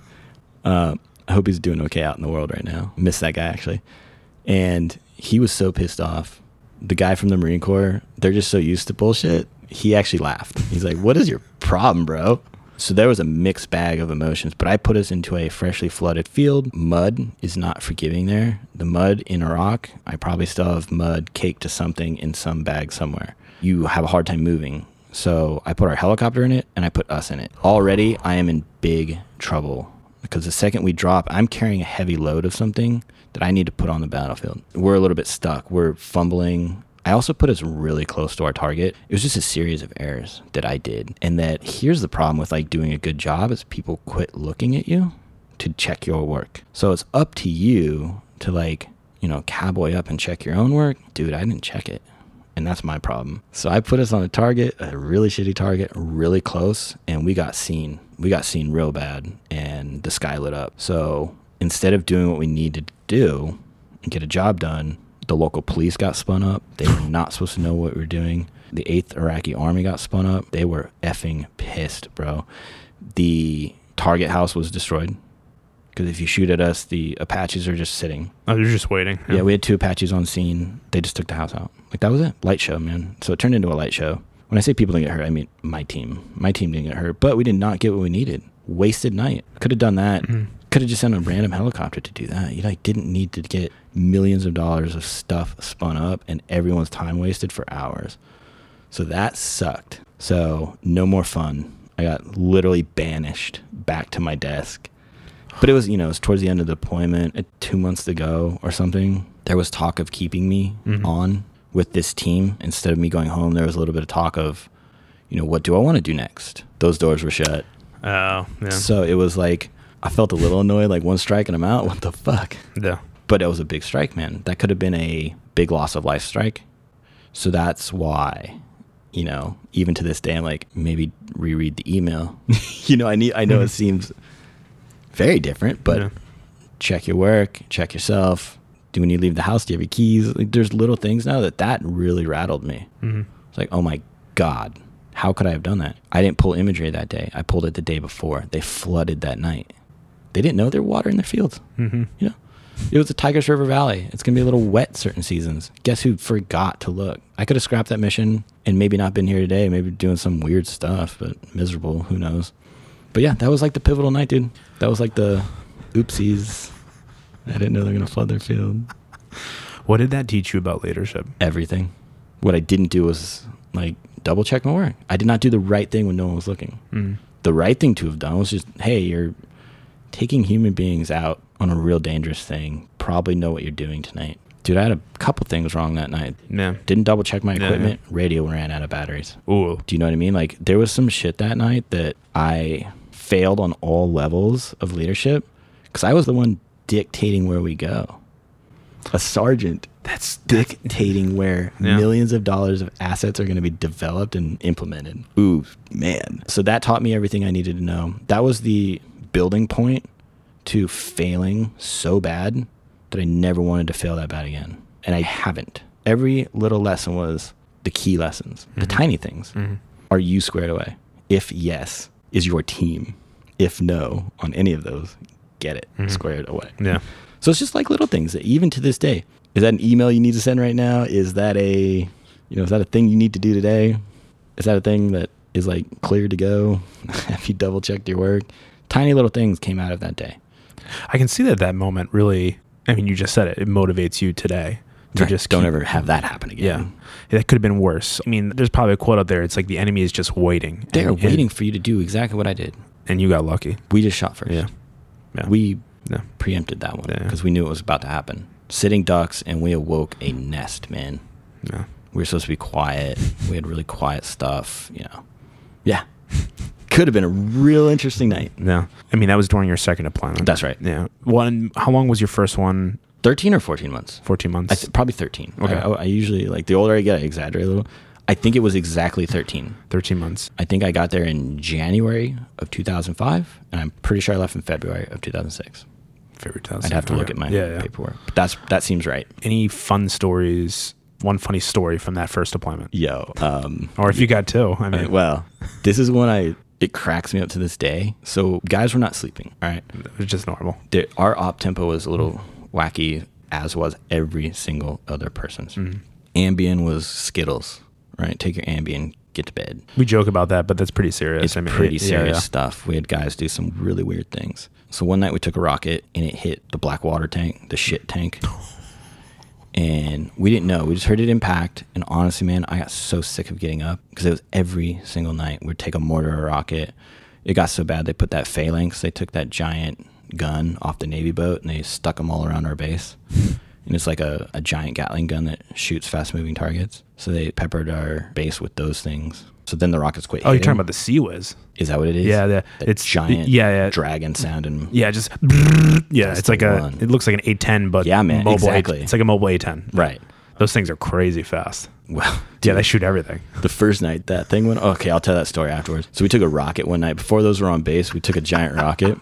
I hope he's doing okay out in the world right now. Miss that guy, actually. And he was so pissed off. The guy from the Marine Corps, they're just so used to bullshit. He actually laughed. He's like, what is your problem, bro? So there was a mixed bag of emotions, but I put us into a freshly flooded field. Mud is not forgiving there. The mud in Iraq, I probably still have mud caked to something in some bag somewhere. You have a hard time moving. So I put our helicopter in it, and I put us in it. Already, I am in big trouble because the second we drop, I'm carrying a heavy load of something that I need to put on the battlefield. We're a little bit stuck. We're fumbling. I also put us really close to our target. It was just a series of errors that I did. And that here's the problem with like doing a good job is people quit looking at you to check your work. So it's up to you to like, cowboy up and check your own work. Dude, I didn't check it. And that's my problem. So I put us on a target, a really shitty target, really close, and we got seen. We got seen real bad, and the sky lit up. So instead of doing what we needed to do and get a job done, the local police got spun up. They were not supposed to know what we were doing. The 8th Iraqi Army got spun up. They were effing pissed, bro. The target house was destroyed. Because if you shoot at us, the Apaches are just sitting. Oh, they're just waiting. Yeah, we had 2 Apaches on scene. They just took the house out. Like, that was it. Light show, man. So it turned into a light show. When I say people didn't get hurt, I mean my team. My team didn't get hurt. But we did not get what we needed. Wasted night. Could have done that. Mm-hmm. Could have just sent a random helicopter to do that. You didn't need to get millions of dollars of stuff spun up and everyone's time wasted for hours. So that sucked. So no more fun. I got literally banished back to my desk. But it was, it was towards the end of the deployment, 2 months to go or something. There was talk of keeping me on with this team. Instead of me going home, there was a little bit of talk of, what do I want to do next? Those doors were shut. Oh, yeah. So it was like, I felt a little annoyed, like one strike and I'm out. What the fuck? Yeah. But it was a big strike, man. That could have been a big loss of life strike. So that's why you know, even to this day, I'm like, maybe reread the email. You know, I know it seems very different, but check your work, check yourself. When you leave the house, do you have your keys? Like, there's little things now that really rattled me. It's like, oh my God, how could I have done that? I didn't pull imagery that day. I pulled it the day before. They flooded that night. They didn't know there was water in their fields. You know, it was the Tigris River Valley. It's going to be a little wet certain seasons. Guess who forgot to look? I could have scrapped that mission and maybe not been here today, maybe doing some weird stuff, but miserable, who knows? But yeah, that was like the pivotal night, dude. That was like the oopsies. I didn't know they were going to flood their field. What did that teach you about leadership? Everything. What I didn't do was like double check my work. I did not do the right thing when no one was looking. The right thing to have done was just, hey, you're taking human beings out on a real dangerous thing. Probably know what you're doing tonight. Dude, I had a couple things wrong that night. Yeah. Didn't double check my equipment. Radio ran out of batteries. Ooh. Do you know what I mean? Like, there was some shit that night that I failed on all levels of leadership because I was the one dictating where we go. A sergeant that's dictating where millions of dollars of assets are going to be developed and implemented. Ooh, man. So that taught me everything I needed to know. That was the building point to failing so bad that I never wanted to fail that bad again. And I haven't. Every little lesson was the key lessons, the tiny things. Are you squared away? If yes, is your team? If no, on any of those, get it squared away. Yeah. So it's just like little things that even to this day, is that an email you need to send right now? Is that is that a thing you need to do today? Is that a thing that is like clear to go? Have you double checked your work? Tiny little things came out of that day. I can see that moment really, I mean, you just said it, it motivates you today. To just don't ever have that happen again. Yeah. That could have been worse. I mean, there's probably a quote out there. It's like the enemy is just waiting. They're waiting for you to do exactly what I did. And you got lucky. We just shot first. Yeah. We preempted that one because we knew it was about to happen. Sitting ducks, and we awoke a nest, man. Yeah. We were supposed to be quiet. We had really quiet stuff, you know. Yeah. Could have been a real interesting night. Yeah. I mean, that was during your second deployment. That's right. Yeah. How long was your first one? 13 or 14 months? 14 months. Probably 13. Okay. I usually, like, the older I get, I exaggerate a little. I think it was exactly 13. 13 months. I think I got there in January of 2005, and I'm pretty sure I left in February of 2006. February 2006. I'd have to look at my paperwork. But that seems right. Any fun stories? One funny story from that first deployment? Yo. Or if you got two. I mean. Well, this is one it cracks me up to this day. So guys were not sleeping, all right? It was just normal. Our op tempo was a little wacky, as was every single other person's. Ambien was Skittles, right? Take your Ambien, get to bed. We joke about that, but that's pretty serious. It's pretty serious stuff. We had guys do some really weird things. So one night we took a rocket, and it hit the black water tank, the shit tank. And we didn't know. We just heard it impact. And honestly, man, I got so sick of getting up because it was every single night. We'd take a mortar or a rocket. It got so bad they put that phalanx. They took that giant gun off the Navy boat and they stuck them all around our base. And it's like a giant Gatling gun that shoots fast-moving targets. So they peppered our base with those things. So then the rockets quit. Oh, you're talking about the Sea-Whiz? Is that what it is? Yeah, it's giant dragon sound and just it's like it looks like an A10, but man, mobile exactly. It's like a mobile A10, right? Those things are crazy fast. Well, dude, they shoot everything. The first night that thing went. Okay, I'll tell that story afterwards. So we took a rocket one night before those were on base. We took a giant rocket.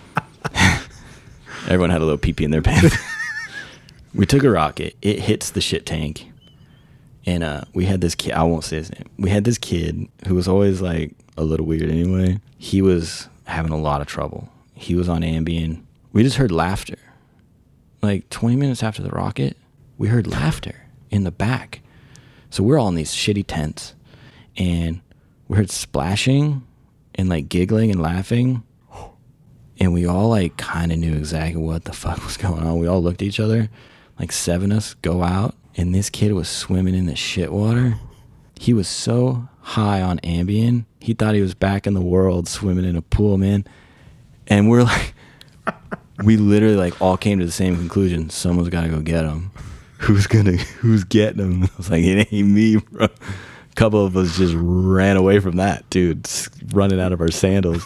Everyone had a little pee-pee in their pants. We took a rocket. It hits the shit tank. And we had this kid, I won't say his name. We had this kid who was always like a little weird anyway. He was having a lot of trouble. He was on Ambien. We just heard laughter. Like 20 minutes after the rocket, we heard laughter in the back. So we're all in these shitty tents. And we heard splashing and like giggling and laughing. And we all like kind of knew exactly what the fuck was going on. We all looked at each other, like 7 of us go out. And this kid was swimming in the shit water. He was so high on Ambien, he thought he was back in the world swimming in a pool, man. And we're like, we literally like all came to the same conclusion. Someone's got to go get him. Who's getting him? I was like, it ain't me, bro. A couple of us just ran away from that, dude, running out of our sandals.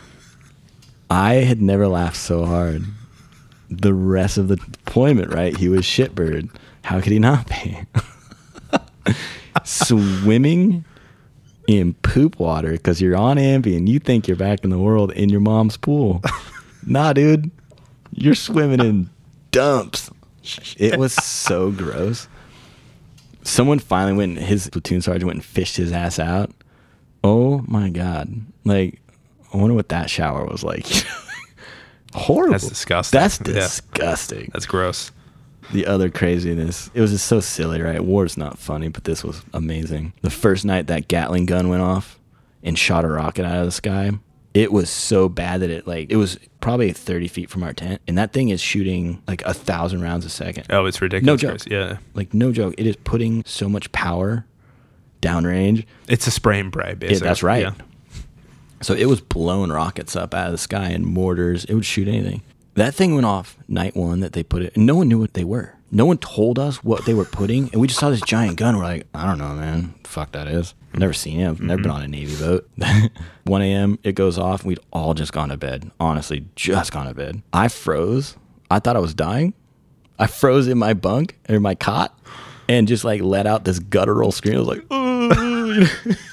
I had never laughed so hard. The rest of the deployment, right? He was shitbird. How could he not be? Swimming in poop water because you're on Ambien. You think you're back in the world in your mom's pool. Nah, dude. You're swimming in dumps. It was so gross. Someone finally went, his platoon sergeant went and fished his ass out. Oh my God. Like, I wonder what that shower was like. Horrible. That's disgusting. That's disgusting. Yeah. That's gross. The other craziness. It was just so silly, right? War's not funny, but this was amazing. The first night that Gatling gun went off and shot a rocket out of the sky, it was so bad that it was probably 30 feet from our tent, and that thing is shooting like 1,000 rounds a second. Oh, it's ridiculous. No joke. Yeah. Like, no joke. It is putting so much power downrange. It's a spray and pray, basically. Yeah, that's right. Yeah. So it was blowing rockets up out of the sky and mortars. It would shoot anything. That thing went off night one that they put it, and no one knew what they were. No one told us what they were putting, and we just saw this giant gun. We're like, I don't know, man. The fuck that is. Never seen it. I've never been on a Navy boat. 1 a.m., it goes off, and we'd all just gone to bed. Honestly, just gone to bed. I froze. I thought I was dying. I froze in my bunk, or my cot, and just like let out this guttural scream. I was like, oh.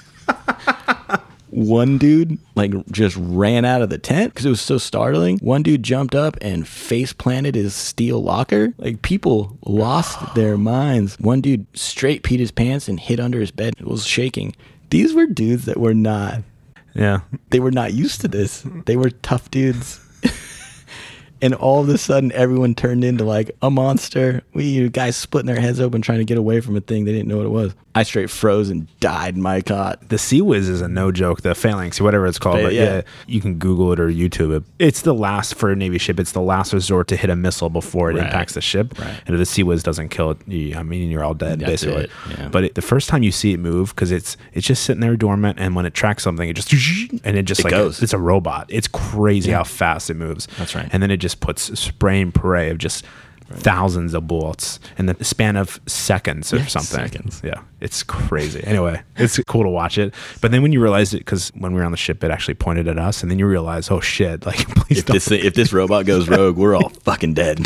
One dude like just ran out of the tent because it was so startling. One dude jumped up and face planted his steel locker. Like, people lost their minds. One dude straight peed his pants and hid under his bed. It was shaking. These were dudes that were not. Yeah. They were not used to this. They were tough dudes. And all of a sudden, everyone turned into like a monster. We guys splitting their heads open trying to get away from a thing they didn't know what it was. I straight froze and died in my cot. The Sea Whiz is a no joke. The Phalanx, whatever it's called. But yeah, you can Google it or YouTube it. It's the last, for a Navy ship, it's the last resort to hit a missile before it impacts the ship. Right. And if the Sea Whiz doesn't kill it, you're all dead, That's basically. Yeah. But the first time you see it move, because it's just sitting there dormant, and when it tracks something, it just goes. It's a robot. It's crazy how fast it moves. That's right. And then it just puts spray and pray of just thousands of bullets in the span of seconds or something. Yeah, it's crazy. Anyway, it's cool to watch it. But then when you realize it, because when we were on the ship, it actually pointed at us, and then you realize, oh shit, like, please if this robot goes rogue, we're all fucking dead.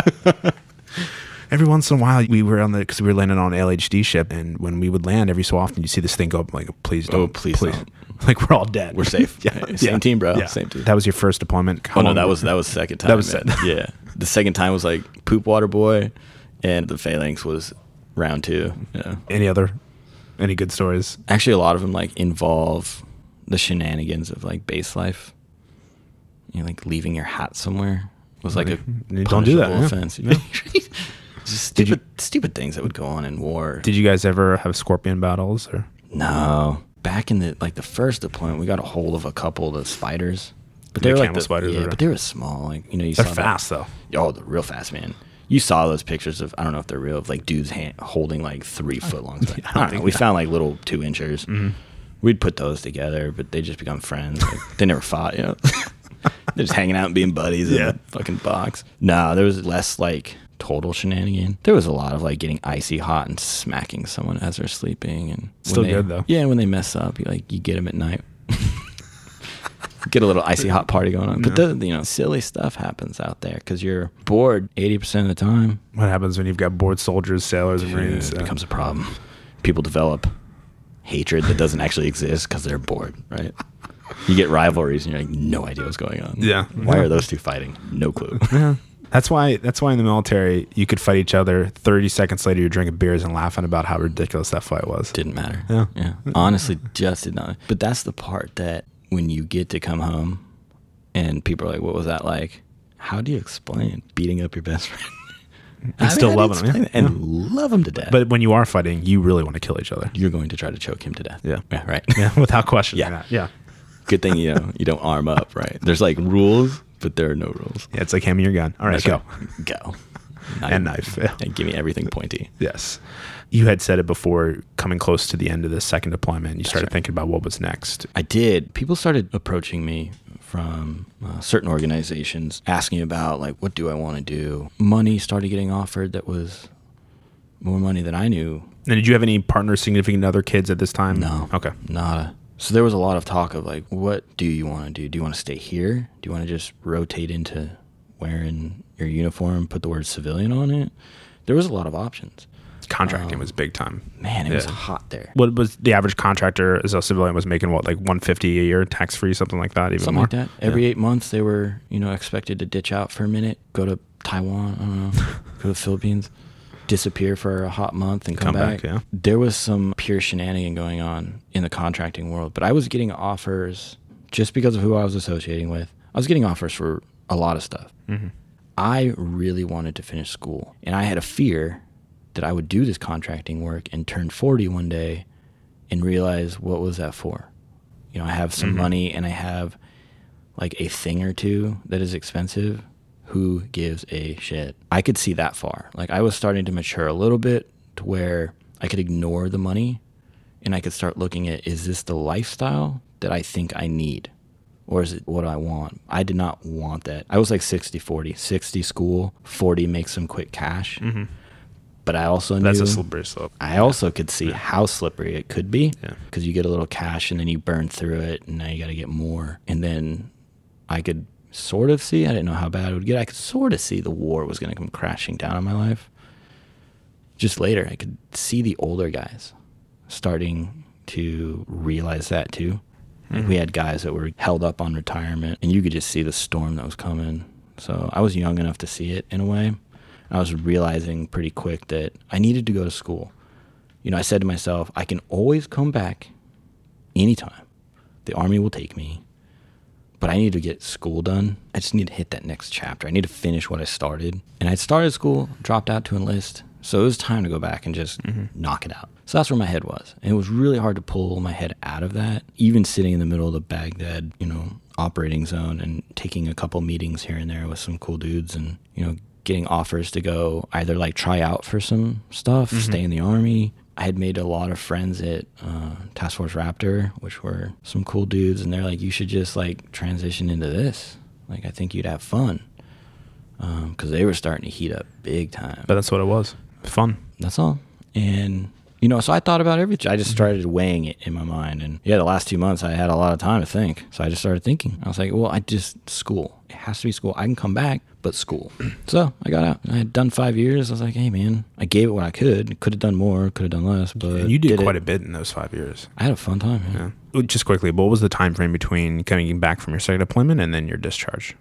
Every once in a while, we were because we were landing on an LHD ship, and when we would land, every so often you see this thing go up, like, please don't, please don't. Like, we're all dead. We're safe. Same team, bro. Yeah. Same team. That was your first deployment? Oh no, that was second time. That was yeah. The second time was like Poop Water Boy, and the Phalanx was round 2. Yeah. Any good stories? Actually, a lot of them like involve the shenanigans of like base life. You know, like leaving your hat somewhere was like a don't do that. Offense. Yeah. Just stupid things that would go on in war. Did you guys ever have scorpion battles or? No. Back in the first deployment, we got a hold of a couple of the spiders, but they were like spiders. Yeah, but they were small. Like, you know, they're fast though. Oh, they're real fast, man. You saw those pictures of, I don't know if they're real, of like dudes holding like 3 foot long spiders. I don't know. We found like little 2-inchers. Mm-hmm. We'd put those together, but they just become friends. Like, they never fought, you know. They're just hanging out and being buddies in the fucking box. No, there was less like total shenanigan. There was a lot of like getting icy hot and smacking someone as they're sleeping, and still good though. Yeah, when they mess up, you get them at night. Get a little icy hot party going on. But silly stuff happens out there because you're bored 80% of the time. What happens when you've got bored soldiers, sailors, and Marines? It becomes a problem. People develop hatred that doesn't actually exist because they're bored, right? You get rivalries and you're like, no idea what's going on. Yeah. Why are those two fighting? No clue. Yeah. That's why in the military you could fight each other. 30 seconds later, you're drinking beers and laughing about how ridiculous that fight was. Didn't matter. Yeah. Honestly, just did not. But that's the part that when you get to come home and people are like, what was that like? How do you explain beating up your best friend? And still loving him. And love him to death. But when you are fighting, you really want to kill each other. You're going to try to choke him to death. Yeah. Yeah, right. Yeah, without question. Yeah. Good thing you don't arm up, right? There's like rules, but there are no rules. Yeah, it's like hand me your gun. All right, go. Go. Knife. Yeah. And give me everything pointy. Yes. You had said it before, coming close to the end of the second deployment, you started thinking about what was next. I did. People started approaching me from certain organizations asking about, like, what do I want to do? Money started getting offered that was more money than I knew. And did you have any partners, significant other kids at this time? No. Okay. Nada. So there was a lot of talk of, like, what do you want to do? Do you want to stay here? Do you want to just rotate into wearing your uniform, put the word civilian on it? There was a lot of options. contracting was big time. Man, it was hot there. What was the average contractor as a civilian was making? What, like $150 a year, tax free, something like that? Even something more? like that. Every 8 months, they were expected to ditch out for a minute, go to Taiwan, I don't know, go to the Philippines, disappear for a hot month and come back. Yeah. There was some pure shenanigan going on in the contracting world, but I was getting offers just because of who I was associating with. I was getting offers for a lot of stuff. Mm-hmm. I really wanted to finish school, and I had a fear that I would do this contracting work and turn 40 one day and realize, what was that for? I have some money and I have like a thing or two that is expensive. Who gives a shit? I could see that far. Like, I was starting to mature a little bit to where I could ignore the money and I could start looking at, is this the lifestyle that I think I need? Or is it what I want? I did not want that. I was like 60-40. 60 school, 40 make some quick cash. Mm-hmm. But I also knew... That's a slippery slope. I also could see how slippery it could be. Yeah. Because you get a little cash and then you burn through it and now you got to get more. And then I could sort of see, I didn't know how bad it would get. I could sort of see the war was going to come crashing down on my life. Just later, I could see the older guys starting to realize that too. Mm-hmm. We had guys that were held up on retirement, and you could just see the storm that was coming. So I was young enough to see it in a way. I was realizing pretty quick that I needed to go to school. I said to myself, I can always come back anytime. The Army will take me, but I need to get school done. I just need to hit that next chapter. I need to finish what I started. And I started school, dropped out to enlist. So it was time to go back and just knock it out. So that's where my head was. And it was really hard to pull my head out of that. Even sitting in the middle of the Baghdad, operating zone and taking a couple meetings here and there with some cool dudes and, getting offers to go either like try out for some stuff, stay in the Army. I had made a lot of friends at Task Force Raptor, which were some cool dudes. And they're like, you should just like transition into this. Like, I think you'd have fun. Because they were starting to heat up big time. But that's what it was. Fun. That's all. And, so I thought about everything. I just started weighing it in my mind. And the last 2 months I had a lot of time to think. So I just started thinking. I was like, well, school. It has to be school. I can come back, but school. So I got out. I had done 5 years. I was like, hey, man, I gave it what I could. Could have done more, could have done less. But and you did quite a bit in those 5 years. I had a fun time, man. Yeah. Just quickly, what was the time frame between coming back from your second deployment and then your discharge?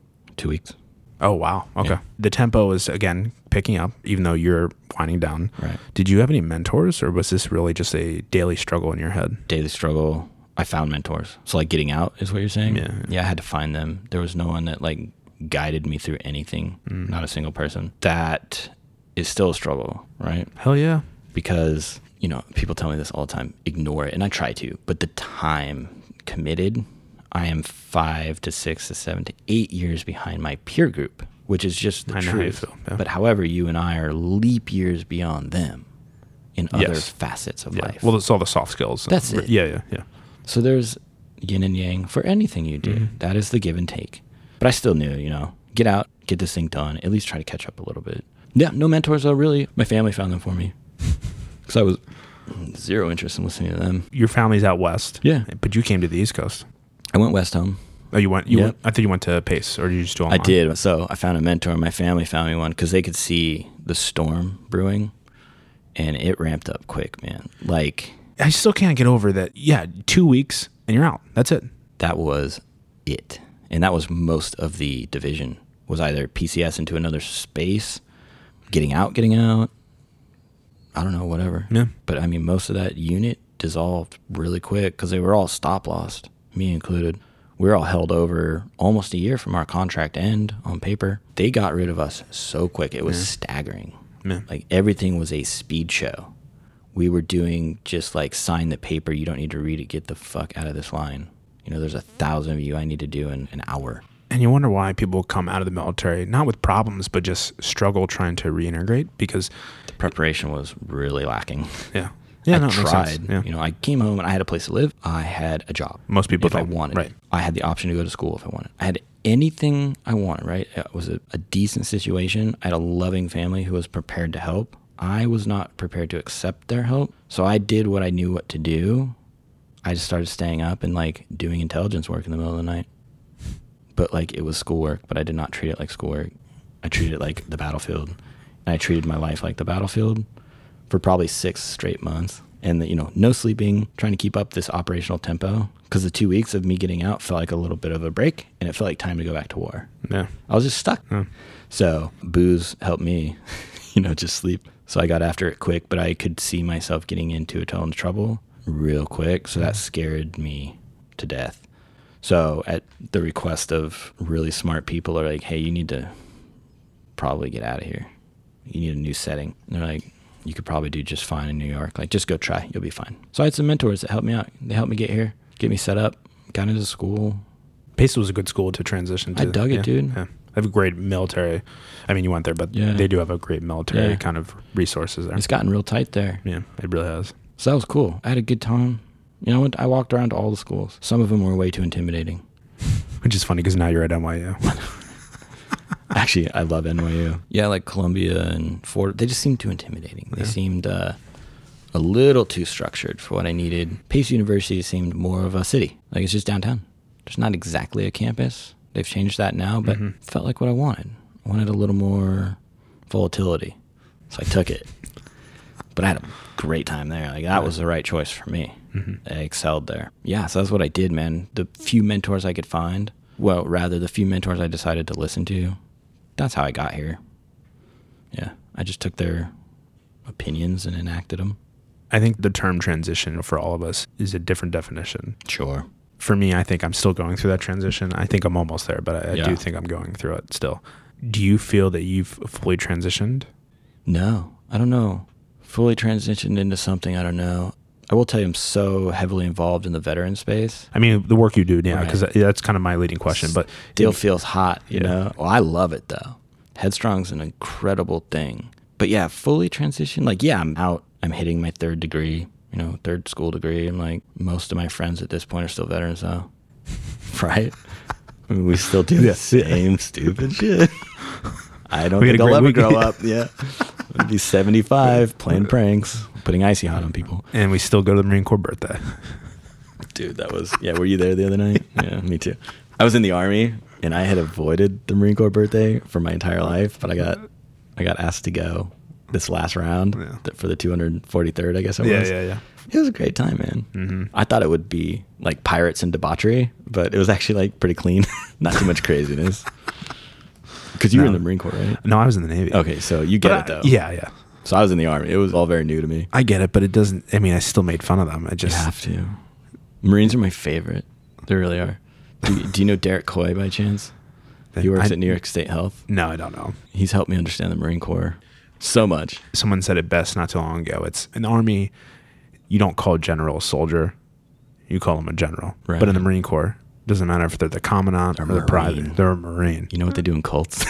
2 weeks. Oh, wow. Okay. Yeah. The tempo is, again, picking up, even though you're winding down. Right. Did you have any mentors, or was this really just a daily struggle in your head? Daily struggle. I found mentors. So, like, getting out is what you're saying? Yeah, I had to find them. There was no one that, like, guided me through anything. Not a single person. That is still a struggle, right? Hell yeah. Because, people tell me this all the time. Ignore it. And I try to. But the time committed... I am 5 to 6 to 7 to 8 years behind my peer group, which is just the truth. How you feel. Yeah. But however, you and I are leap years beyond them in other facets of life. Well, it's all the soft skills. That's it. Yeah. So there's yin and yang for anything you do. That is the give and take. But I still knew, get out, get this thing done, at least try to catch up a little bit. Yeah, no mentors though, really. My family found them for me. Because I was zero interest in listening to them. Your family's out west. Yeah. But you came to the East Coast. I went west home. Oh, you went? Yep. I thought you went to Pace, or did you just do online? I did. So I found a mentor. My family found me one because they could see the storm brewing, and it ramped up quick, man. Like, I still can't get over that. Yeah, 2 weeks and you're out. That's it. That was it, and that was most of the division. Was either PCS into another space, getting out. I don't know, whatever. Yeah. But I mean, most of that unit dissolved really quick because they were all stop lost, me included. We were all held over almost a year from our contract end on paper. They got rid of us so quick. It was staggering. Yeah. Like, everything was a speed show. We were doing just like, sign the paper. You don't need to read it. Get the fuck out of this line. There's 1,000 of you I need to do in an hour. And you wonder why people come out of the military, not with problems, but just struggle trying to reintegrate, because the preparation was really lacking. Yeah. I tried. Yeah. I came home and I had a place to live. I had a job. Most people if I wanted it. I had the option to go to school if I wanted. I had anything I wanted, right? It was a decent situation. I had a loving family who was prepared to help. I was not prepared to accept their help. So I did what I knew what to do. I just started staying up and like doing intelligence work in the middle of the night. But like, it was schoolwork, but I did not treat it like schoolwork. I treated it like the battlefield. And I treated my life like the battlefield. for probably 6 straight months. And, no sleeping, trying to keep up this operational tempo. Because the 2 weeks of me getting out felt like a little bit of a break, and it felt like time to go back to war. Yeah. I was just stuck. Yeah. So booze helped me, just sleep. So I got after it quick, but I could see myself getting into a ton of trouble real quick. So that scared me to death. So at the request of really smart people are like, hey, you need to probably get out of here. You need a new setting. And they're like, you could probably do just fine in New York. Like, just go try. You'll be fine. So I had some mentors that helped me out. They helped me get here, get me set up, got into school. Pace was a good school to transition to. I dug it, dude. Yeah. They have a great military. I mean, you went there, but they do have a great military kind of resources there. It's gotten real tight there. Yeah, it really has. So that was cool. I had a good time. I walked around to all the schools. Some of them were way too intimidating. Which is funny because now you're at NYU. Actually, I love NYU. Yeah, like Columbia and Ford. They just seemed too intimidating. They seemed a little too structured for what I needed. Pace University seemed more of a city. Like, it's just downtown. There's not exactly a campus. They've changed that now, but it felt like what I wanted. I wanted a little more volatility. So I took it. But I had a great time there. Like, that was the right choice for me. I excelled there. Yeah, so that's what I did, man. The few mentors I could find, the few mentors I decided to listen to, that's how I got here. Yeah, I just took their opinions and enacted them. I think the term transition for all of us is a different definition. Sure. For me, I think I'm still going through that transition. I think I'm almost there, but I do think I'm going through it still. Do you feel that you've fully transitioned? No, I don't know. Fully transitioned into something, I don't know. I will tell you I'm so heavily involved in the veteran space. I mean, the work you do, because that's kind of my leading question. But still feels hot, you know? Well, I love it, though. Headstrong's an incredible thing. But yeah, fully transitioned. Like, yeah, I'm out. I'm hitting my 3rd degree, third school degree. I'm like, most of my friends at this point are still veterans, though. Right? I mean, we still do the same stupid shit. I don't think I'll ever grow up. Yeah. I'll be 75 playing pranks, putting icy hot on people. And we still go to the Marine Corps birthday. Dude, that was, were you there the other night? Yeah, me too. I was in the Army, and I had avoided the Marine Corps birthday for my entire life, but I got asked to go this last round for the 243rd, I guess it was. Yeah. It was a great time, man. Mm-hmm. I thought it would be like pirates and debauchery, but it was actually like pretty clean. Not too much craziness. Because you were in the Marine Corps, right? No, I was in the Navy. Okay, so you get it, though. Yeah. So I was in the Army. It was all very new to me. I get it, but it doesn't... I mean, I still made fun of them. You have to. Marines are my favorite. They really are. Do you know Derek Coy by chance? He works at New York State Health. No, I don't know. He's helped me understand the Marine Corps so much. Someone said it best not too long ago. It's in the Army, you don't call a general a soldier. You call him a general. Right. But in the Marine Corps, it doesn't matter if they're the commandant or the private. They're a Marine. You know what they do in cults?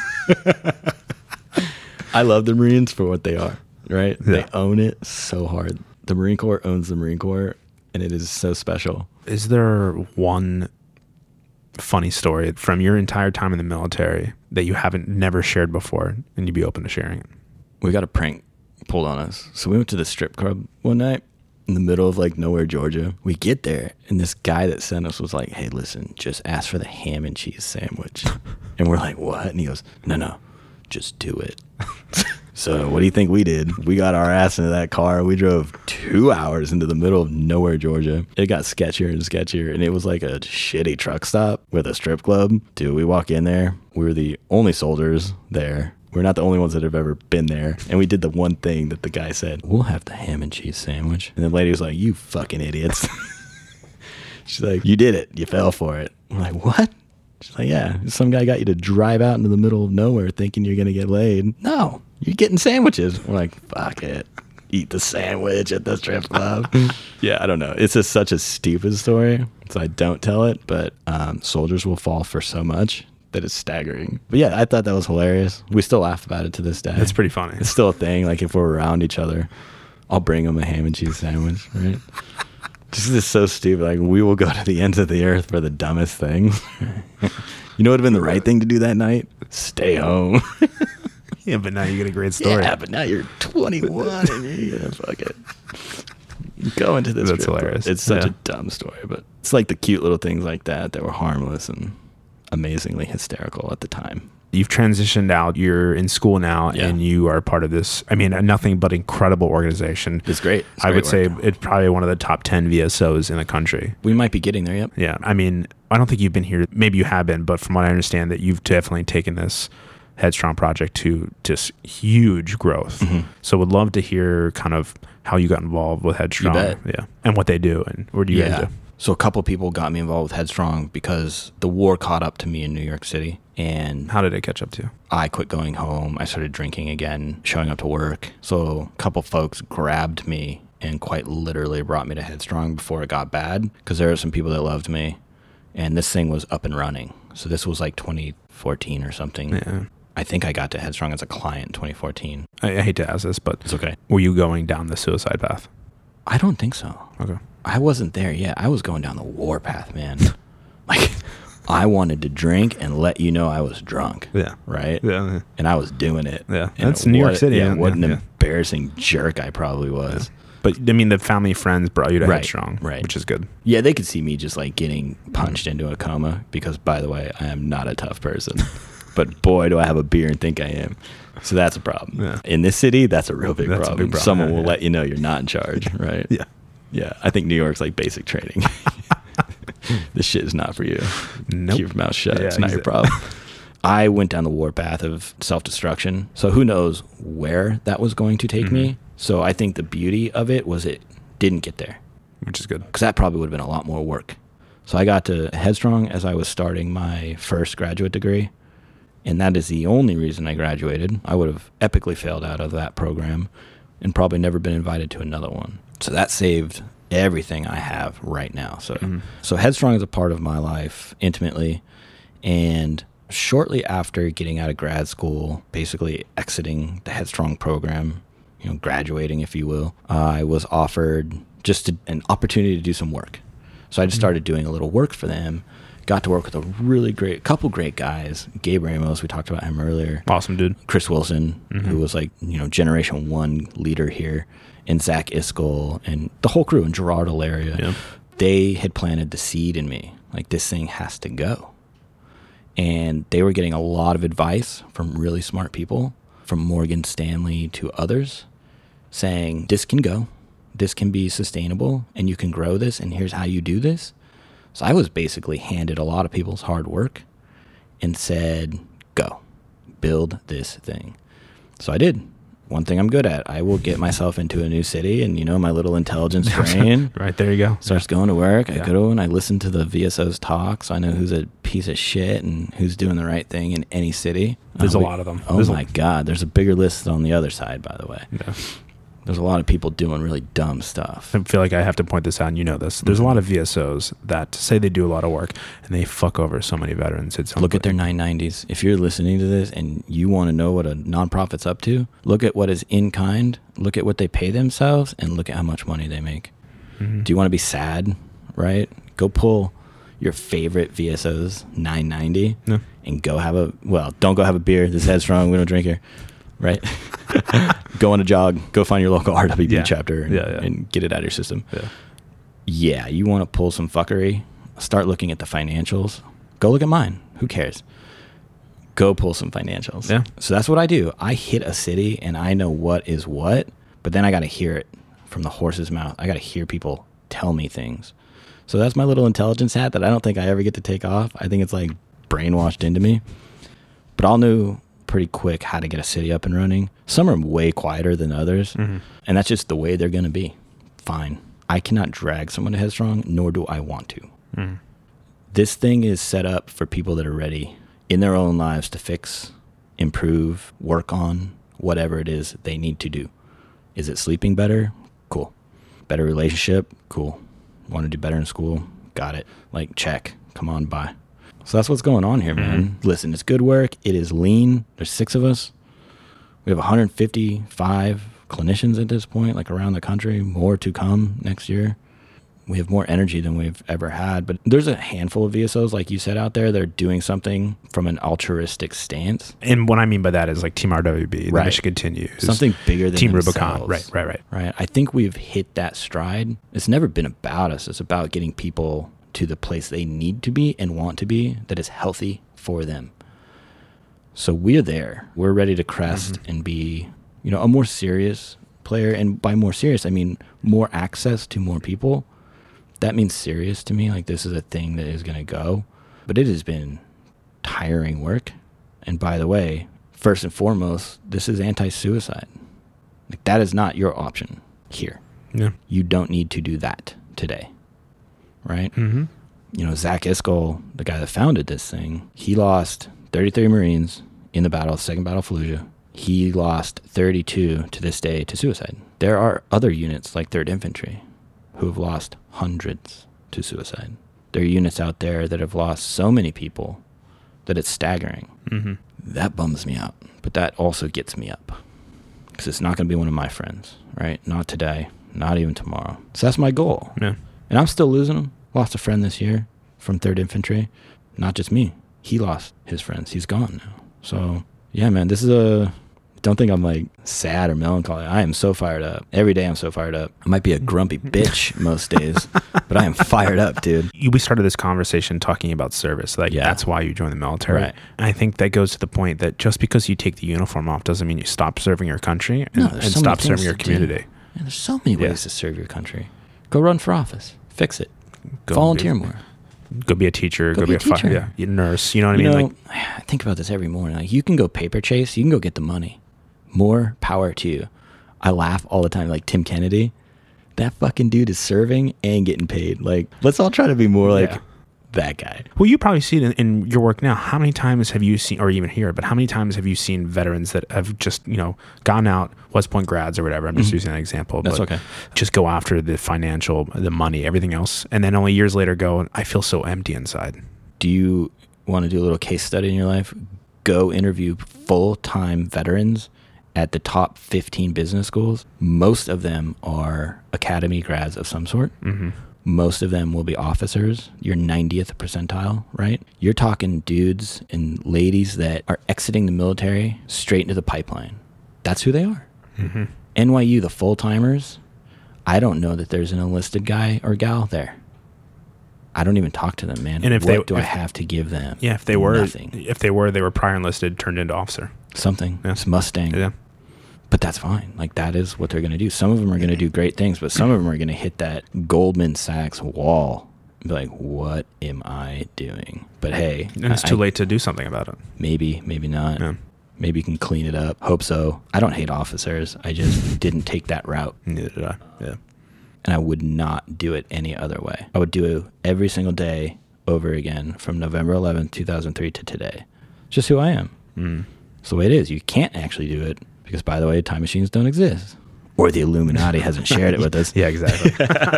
I love the Marines for what they are, right? Yeah. They own it so hard. The Marine Corps owns the Marine Corps, and it is so special. Is there one funny story from your entire time in the military that you never shared before and you'd be open to sharing it? We got a prank pulled on us. So we went to the strip club one night in the middle of like nowhere, Georgia. We get there, and this guy that sent us was like, hey, listen, just ask for the ham and cheese sandwich. And we're like, what? And he goes, no, just do it. So what do you think we did? We got our ass into that car. We drove 2 hours into the middle of nowhere, Georgia. It got sketchier and sketchier, and it was like a shitty truck stop with a strip club. Dude, we walk in there. We were the only soldiers there. We're not the only ones that have ever been there. And we did the one thing that the guy said, we'll have the ham and cheese sandwich. And the lady was like, you fucking idiots. She's like, you did it. You fell for it. I'm like, what? She's like, yeah, some guy got you to drive out into the middle of nowhere thinking you're going to get laid. No, you're getting sandwiches. We're like, fuck it. Eat the sandwich at the strip club. Yeah, I don't know. It's just such a stupid story, so I don't tell it. But soldiers will fall for so much that it's staggering. But yeah, I thought that was hilarious. We still laugh about it to this day. It's pretty funny. It's still a thing. Like if we're around each other, I'll bring them a ham and cheese sandwich, right? This is so stupid. Like, we will go to the ends of the earth for the dumbest things. You know what would have been the right thing to do that night? Stay home. Yeah, but now you get a great story. Yeah, but now you're 21 and you're gonna fuck it. Go into this. That's hilarious. It's such a dumb story, but it's like the cute little things like that were harmless and amazingly hysterical at the time. You've transitioned out. You're in school now, and you are part of this. I mean, nothing but incredible organization. It's great. I would say it's probably one of the top 10 VSOs in the country. We might be getting there. Yep. Yeah. I mean, I don't think you've been here. Maybe you have been, but from what I understand, that you've definitely taken this Headstrong project to just huge growth. So would love to hear kind of how you got involved with Headstrong. You bet. Yeah. And what they do and what do you guys do? So a couple people got me involved with Headstrong because the war caught up to me in New York City. And how did it catch up to you? I quit going home. I started drinking again, showing up to work. So a couple folks grabbed me and quite literally brought me to Headstrong before it got bad, because there were some people that loved me. And this thing was up and running. So this was like 2014 or something. Yeah. I think I got to Headstrong as a client in 2014. I hate to ask this, but it's okay. Were you going down the suicide path? I don't think so. Okay. I wasn't there yet. I was going down the war path, man. Like, I wanted to drink and let you know I was drunk. Yeah. Right? Yeah. And I was doing it. Yeah. And that's New York City. Yeah, what an embarrassing jerk I probably was. Yeah. But, I mean, the family friends brought you to Headstrong, right. Which is good. Yeah, they could see me just, like, getting punched into a coma because, by the way, I am not a tough person. But, boy, do I have a beer and think I am. So that's a problem. Yeah. In this city, that's a real big problem. A big problem. Someone will let you know you're not in charge, right? Yeah. Yeah, I think New York's like basic training. This shit is not for you. Nope. Keep your mouth shut. It's not your problem. I went down the war path of self-destruction. So who knows where that was going to take me. So I think the beauty of it was it didn't get there. Which is good. Because that probably would have been a lot more work. So I got to Headstrong as I was starting my first graduate degree. And that is the only reason I graduated. I would have epically failed out of that program and probably never been invited to another one. So that saved everything I have right now. So Headstrong is a part of my life intimately. And shortly after getting out of grad school, basically exiting the Headstrong program, you know, graduating, if you will, I was offered just an opportunity to do some work. So I just started doing a little work for them. Got to work with a couple great guys. Gabe Ramos, we talked about him earlier. Awesome dude. Chris Wilson, who was like, you know, Generation 1 leader here. And Zach Iskell and the whole crew and Gerard Alaria. Yeah. They had planted the seed in me. Like, this thing has to go. And they were getting a lot of advice from really smart people, from Morgan Stanley to others, saying, this can go. This can be sustainable, and you can grow this, and here's how you do this. So I was basically handed a lot of people's hard work and said, go, build this thing. So I did. One thing I'm good at, I will get myself into a new city, and, you know, my little intelligence brain right, there you go. Starts going to work. I go and I listen to the VSOs talk, so I know who's a piece of shit and who's doing the right thing in any city. There's a lot of them. Oh my God. There's a bigger list on the other side, by the way. Yeah. There's a lot of people doing really dumb stuff. I feel like I have to point this out, and you know this. There's a lot of VSOs that say they do a lot of work, and they fuck over so many veterans. Look at their 990s. If you're listening to this and you want to know what a nonprofit's up to, look at what is in kind, look at what they pay themselves, and look at how much money they make. Do you want to be sad, right? Go pull your favorite VSO's 990 and go have don't go have a beer. This is Headstrong. We don't drink here. Right? Go on a jog. Go find your local RWB chapter and get it out of your system. Yeah, you want to pull some fuckery? Start looking at the financials. Go look at mine. Who cares? Go pull some financials. Yeah. So that's what I do. I hit a city and I know what is what, but then I got to hear it from the horse's mouth. I got to hear people tell me things. So that's my little intelligence hat that I don't think I ever get to take off. I think it's like brainwashed into me. But I'll know pretty quick how to get a city up and running. Some are way quieter than others, and that's just the way they're going to be. Fine. I cannot drag someone to Headstrong, nor do I want to. This thing is set up for people that are ready in their own lives to fix, improve, work on whatever it is they need to do. Is it sleeping better? Cool. Better relationship? Cool. Want to do better in school? Got it. Like, check. Come on by. So that's what's going on here, man. Listen, it's good work. It is lean. There's 6 of us. We have 155 clinicians at this point, like around the country. More to come next year. We have more energy than we've ever had. But there's a handful of VSOs, like you said, out there. They're doing something from an altruistic stance. And what I mean by that is like Team RWB, right. The Mission Continues. Something bigger than Team themselves. Rubicon. Right. I think we've hit that stride. It's never been about us. It's about getting people to the place they need to be and want to be that is healthy for them. So we're there. We're ready to crest and be, a more serious player. And by more serious, I mean more access to more people. That means serious to me. Like, this is a thing that is going to go. But it has been tiring work. And by the way, first and foremost, this is anti-suicide. Like, that is not your option here. Yeah. You don't need to do that today. Right? Mm-hmm. Zach Iscol, the guy that founded this thing, he lost 33 Marines in the Second Battle of Fallujah. He lost 32 to this day to suicide. There are other units like 3rd Infantry who have lost hundreds to suicide. There are units out there that have lost so many people that it's staggering. Mm-hmm. That bums me out, but that also gets me up because it's not going to be one of my friends, right? Not today, not even tomorrow. So that's my goal. Yeah. And I'm still losing them. Lost a friend this year from 3rd Infantry. Not just me. He lost his friends. He's gone now. So, yeah, man, don't think I'm like sad or melancholy. I am so fired up. Every day I'm so fired up. I might be a grumpy bitch most days, but I am fired up, dude. We started this conversation talking about service. Like, that's why you joined the military. Right. And I think that goes to the point that just because you take the uniform off doesn't mean you stop serving your country and stop serving your community. Yeah, there's so many ways to serve your country. Go run for office. Fix it. Volunteer more. Go be a teacher. Go be a teacher. A nurse. You know what I mean? I think about this every morning. Like, you can go paper chase. You can go get the money. More power to you. I laugh all the time. Like Tim Kennedy, that fucking dude is serving and getting paid. Like, let's all try to be more like that guy. Well, you probably see it in your work now. How many times have you seen, or even here, but how many times have you seen veterans that have just, gone out, West Point grads or whatever? I'm just using that example. That's okay. Just go after the financial, the money, everything else. And then only years later go, I feel so empty inside. Do you want to do a little case study in your life? Go interview full-time veterans at the top 15 business schools. Most of them are academy grads of some sort. Mm-hmm. Most of them will be officers, your 90th percentile, right? You're talking dudes and ladies that are exiting the military straight into the pipeline. That's who they are. Mm-hmm. NYU, the full-timers, I don't know that there's an enlisted guy or gal there. I don't even talk to them, man. And what do I have to give them? Yeah, if they were, nothing. They were prior enlisted, turned into officer. Something. Yeah. It's Mustang. Yeah. But that's fine. Like, that is what they're going to do. Some of them are going to do great things, but some of them are going to hit that Goldman Sachs wall and be like, what am I doing? But hey. And it's too late to do something about it. Maybe not. Yeah. Maybe you can clean it up. Hope so. I don't hate officers. I just didn't take that route. Neither did I. Yeah. And I would not do it any other way. I would do it every single day over again from November 11th, 2003 to today. It's just who I am. Mm. It's the way it is. You can't actually do it. Because, by the way, time machines don't exist. Or the Illuminati hasn't shared it with us. Yeah, exactly.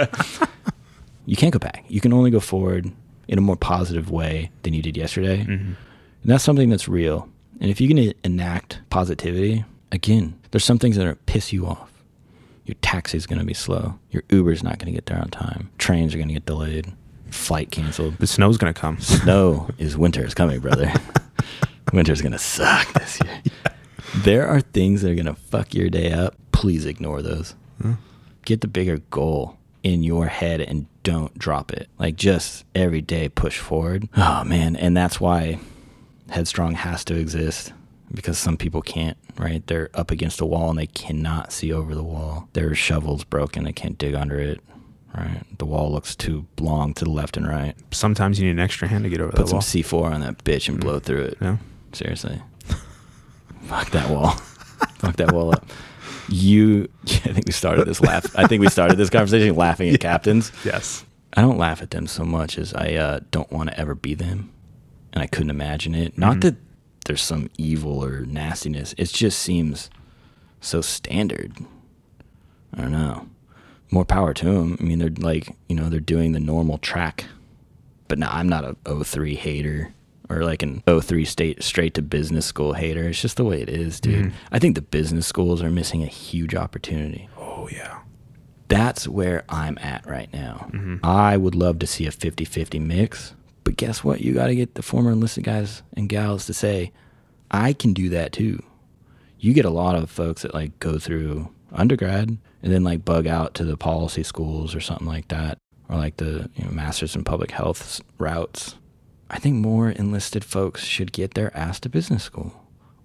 You can't go back. You can only go forward in a more positive way than you did yesterday. Mm-hmm. And that's something that's real. And if you can enact positivity, again, there's some things that are piss you off. Your taxi's going to be slow. Your Uber's not going to get there on time. Trains are going to get delayed. Flight canceled. The snow's going to come. Snow is winter is coming, brother. Winter's going to suck this year. Yeah. There are things that are going to fuck your day up. Please ignore those. Get the bigger goal in your head and don't drop it. Like, just every day push forward. Oh, man. And that's why Headstrong has to exist, because some people can't, right? They're up against a wall and they cannot see over the wall. Their shovel's broken. They can't dig under it, right? The wall looks too long to the left and right. Sometimes you need an extra hand to get over Put that wall. Put some C4 on that bitch and blow through it. Yeah. Seriously. Fuck that wall. Fuck that wall up. I think we started this conversation laughing at captains. Yes. I don't laugh at them so much as I don't want to ever be them. And I couldn't imagine it. Not that there's some evil or nastiness. It just seems so standard. I don't know. More power to them. I mean, they're like, they're doing the normal track. But no, I'm not a 03 hater. Or like an 03 straight to business school hater. It's just the way it is, dude. Mm-hmm. I think the business schools are missing a huge opportunity. Oh, yeah. That's where I'm at right now. Mm-hmm. I would love to see a 50-50 mix. But guess what? You got to get the former enlisted guys and gals to say, I can do that too. You get a lot of folks that like go through undergrad and then like bug out to the policy schools or something like that. Or like the masters in public health routes. I think more enlisted folks should get their ass to business school.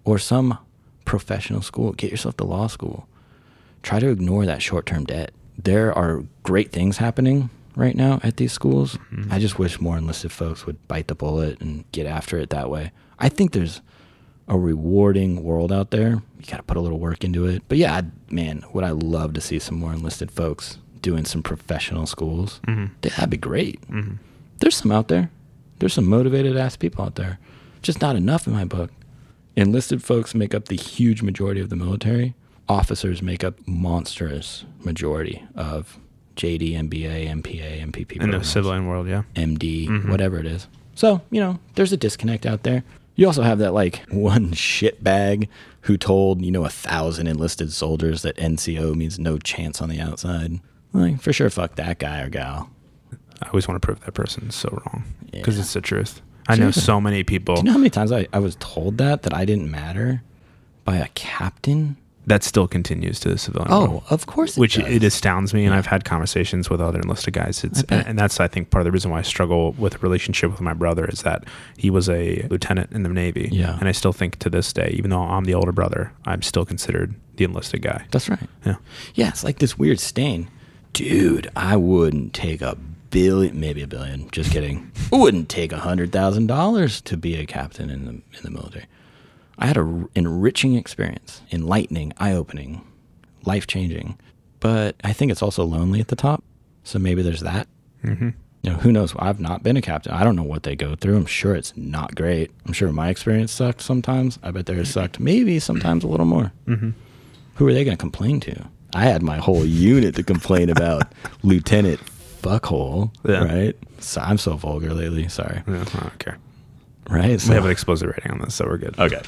or some professional school. Get yourself to law school. Try to ignore that short-term debt. There are great things happening right now at these schools. I just wish more enlisted folks would bite the bullet and get after it that way. I think there's a rewarding world out there. You got to put a little work into it. But yeah, man, would I love to see some more enlisted folks doing some professional schools. That'd be great. There's some out there. There's some motivated ass people out there. Just not enough in my book. Enlisted folks make up the huge majority of the military. Officers make up monstrous majority of JD, MBA, MPA, MPP in the civilian world, yeah. MD, whatever it is. So, you know, there's a disconnect out there. You also have that like one shitbag who told, 1,000 enlisted soldiers that NCO means no chance on the outside. Like, for sure, fuck that guy or gal. I always want to prove that person's so wrong because it's the truth. I know so many people. Do you know how many times I was told that I didn't matter by a captain? That still continues to the civilian world. Oh, of course it astounds me, and I've had conversations with other enlisted guys. And that's, I think, part of the reason why I struggle with a relationship with my brother is that he was a lieutenant in the Navy. Yeah. And I still think to this day, even though I'm the older brother, I'm still considered the enlisted guy. That's right. Yeah. Yeah, it's like this weird stain. Dude, I wouldn't take maybe $1 billion. Just kidding. I wouldn't take $100,000 to be a captain in the military. I had an enriching experience, enlightening, eye-opening, life-changing. But I think it's also lonely at the top. So maybe there's that. Who knows? I've not been a captain. I don't know what they go through. I'm sure it's not great. I'm sure my experience sucked sometimes. I bet theirs sucked maybe sometimes a little more. Who are they going to complain to? I had my whole unit to complain about Lieutenant Fuckhole, right? So I'm so vulgar lately. Sorry. Yeah, I don't care. Right? So, we have an explicit rating on this, so we're good. Okay.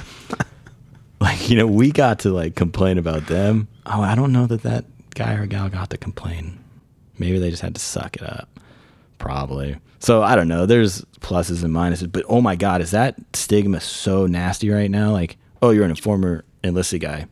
We got to complain about them. Oh, I don't know that guy or gal got to complain. Maybe they just had to suck it up. Probably. So I don't know. There's pluses and minuses, but oh my God, is that stigma so nasty right now? Like, oh, you're a former enlisted guy.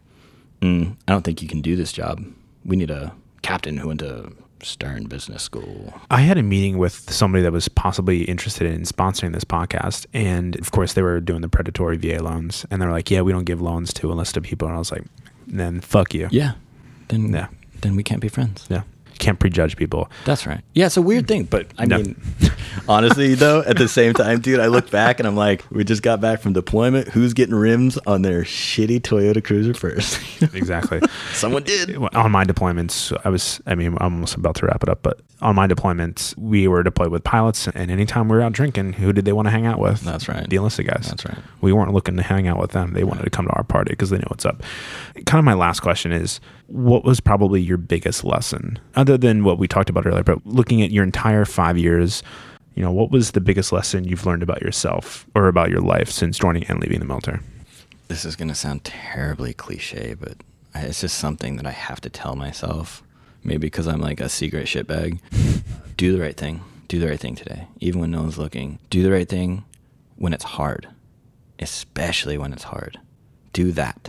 I don't think you can do this job. We need a captain who went to Stern Business School. I had a meeting with somebody that was possibly interested in sponsoring this podcast. And of course, they were doing the predatory VA loans. And they're like, yeah, we don't give loans to enlisted people. And I was like, then fuck you. Yeah. Then we can't be friends. Yeah. You can't prejudge people. That's right. Yeah, it's a weird thing. But I mean, honestly, though, at the same time, dude, I look back and I'm like, we just got back from deployment. Who's getting rims on their shitty Toyota Cruiser first? Exactly. Someone did. On my deployments, I'm almost about to wrap it up, but on my deployments, we were deployed with pilots, and anytime we were out drinking, who did they want to hang out with? That's right. The enlisted guys. That's right. We weren't looking to hang out with them. They wanted to come to our party because they knew what's up. Kind of my last question is, what was probably your biggest lesson, other than what we talked about earlier, but looking at your entire 5 years, what was the biggest lesson you've learned about yourself or about your life since joining and leaving the military? This is going to sound terribly cliche, but it's just something that I have to tell myself, maybe because I'm like a secret shitbag. Do the right thing. Do the right thing today, even when no one's looking. Do the right thing when it's hard, especially when it's hard. Do that.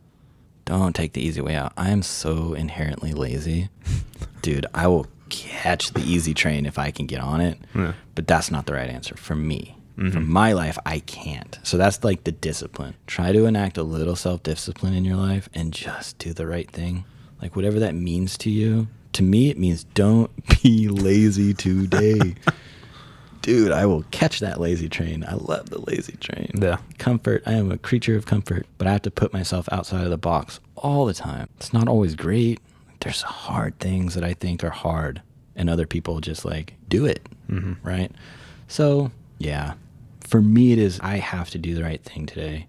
Don't take the easy way out. I am so inherently lazy. Dude, I will catch the easy train if I can get on it, but that's not the right answer for me. For my life, I can't. So that's like the discipline. Try to enact a little self-discipline in your life and just do the right thing. Like whatever that means to you. To me, it means don't be lazy today. Dude, I will catch that lazy train. I love the lazy train. Yeah. Comfort. I am a creature of comfort, but I have to put myself outside of the box all the time. It's not always great. There's hard things that I think are hard, and other people just do it, right? So, yeah. For me, it is I have to do the right thing today,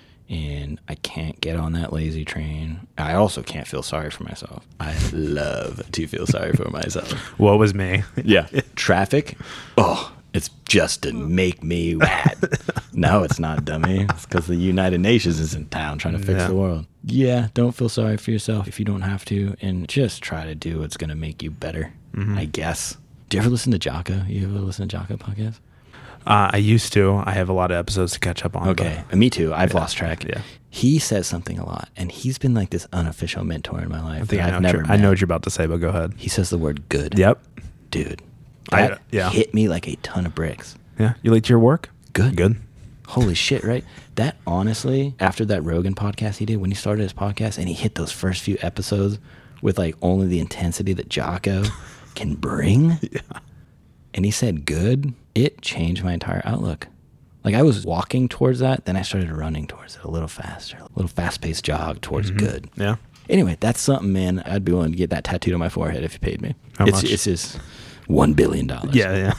and I can't get on that lazy train. I also can't feel sorry for myself. I love to feel sorry for myself. What was me? Yeah. Traffic. Oh, it's just to make me mad. No, it's not, dummy. It's because the United Nations is in town trying to fix the world. Yeah, don't feel sorry for yourself if you don't have to, and just try to do what's going to make you better, I guess. Do you ever listen to Jocko? You ever listen to Jocko podcast? I used to. I have a lot of episodes to catch up on. Okay. Me too. I've lost track. Yeah. He says something a lot, and he's been like this unofficial mentor in my life. I think I know what you're about to say, but go ahead. He says the word good. Yep. Dude, that hit me like a ton of bricks. Yeah. You late to your work? Good. Good. Holy shit, right? That honestly, after that Rogan podcast he did, when he started his podcast and he hit those first few episodes with like only the intensity that Jocko can bring, and he said good, it changed my entire outlook. Like I was walking towards that, then I started running towards it a little faster, a little fast-paced jog towards good. Yeah. Anyway, that's something, man. I'd be willing to get that tattooed on my forehead if you paid me. How much? It's just $1 billion. Yeah.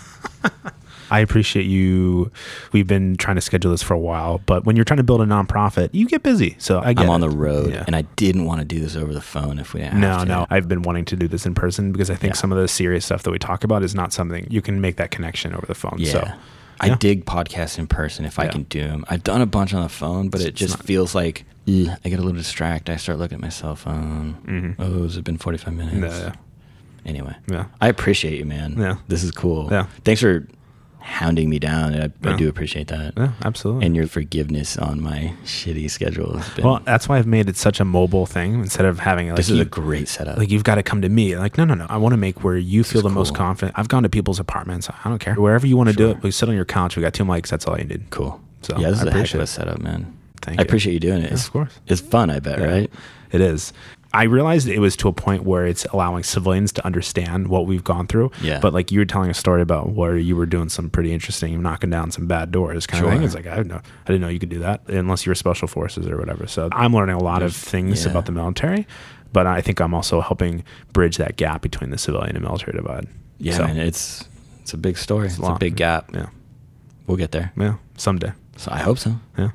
I appreciate you. We've been trying to schedule this for a while, but when you're trying to build a nonprofit, you get busy. So I get I'm on it. the road, Yeah. and I didn't want to do this over the phone if we didn't have to. No. I've been wanting to do this in person because I think some of the serious stuff that we talk about is not something you can make that connection over the phone. Yeah. So I dig podcasts in person if I can do them. I've done a bunch on the phone, but it just feels like I get a little distracted. I start looking at my cell phone. Oh, has it been 45 minutes? Yeah. Anyway, Yeah. I appreciate you, man. Yeah. This is cool. Yeah. Thanks for hounding me down. I do appreciate that. Yeah, absolutely. And your forgiveness on my shitty schedule has been... Well, that's why I've made it such a mobile thing instead of having like this is a great setup. like you've got to come to me. Like, no. I want to make where you feel the most confident. I've gone to people's apartments. I don't care. Wherever you want to do it, we sit on your couch. We got 2 mics. That's all you need. Cool. So yeah, this is a heck appreciate of a it. setup, man. Thank I you. appreciate you doing it. Yeah, of course. It's fun, I bet, Yeah. right? It is. I realized it was to a point where it's allowing civilians to understand what we've gone through. Yeah. But like you were telling a story about where you were doing some pretty interesting, knocking down some bad doors kind of thing. It's like, I didn't know you could do that unless you were special forces or whatever. So I'm learning a lot of things about the military, but I think I'm also helping bridge that gap between the civilian and military divide. Yeah, So, man, it's a big story. It's a long. big gap. Yeah. We'll get there. Yeah. Someday. So I hope so. Yeah.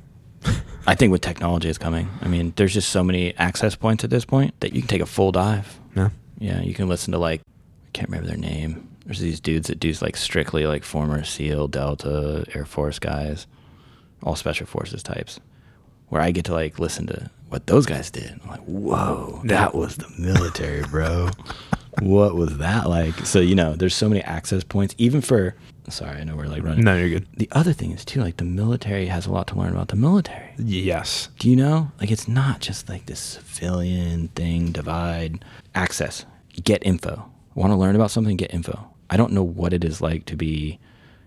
I think with technology is coming. I mean, there's just so many access points at this point that you can take a full dive. Yeah. Yeah, you can listen to I can't remember their name. There's these dudes that do strictly former SEAL, Delta, Air Force guys, all special forces types, where I get to listen to what those guys did. I'm like, whoa, that was the military, bro. What was that like? So, there's so many access points, even for, sorry, I know we're running. No, you're good. The other thing is too, the military has a lot to learn about the military. Yes. Do you know? It's not just this civilian thing, divide, access, get info. Want to learn about something, get info. I don't know what it is like to be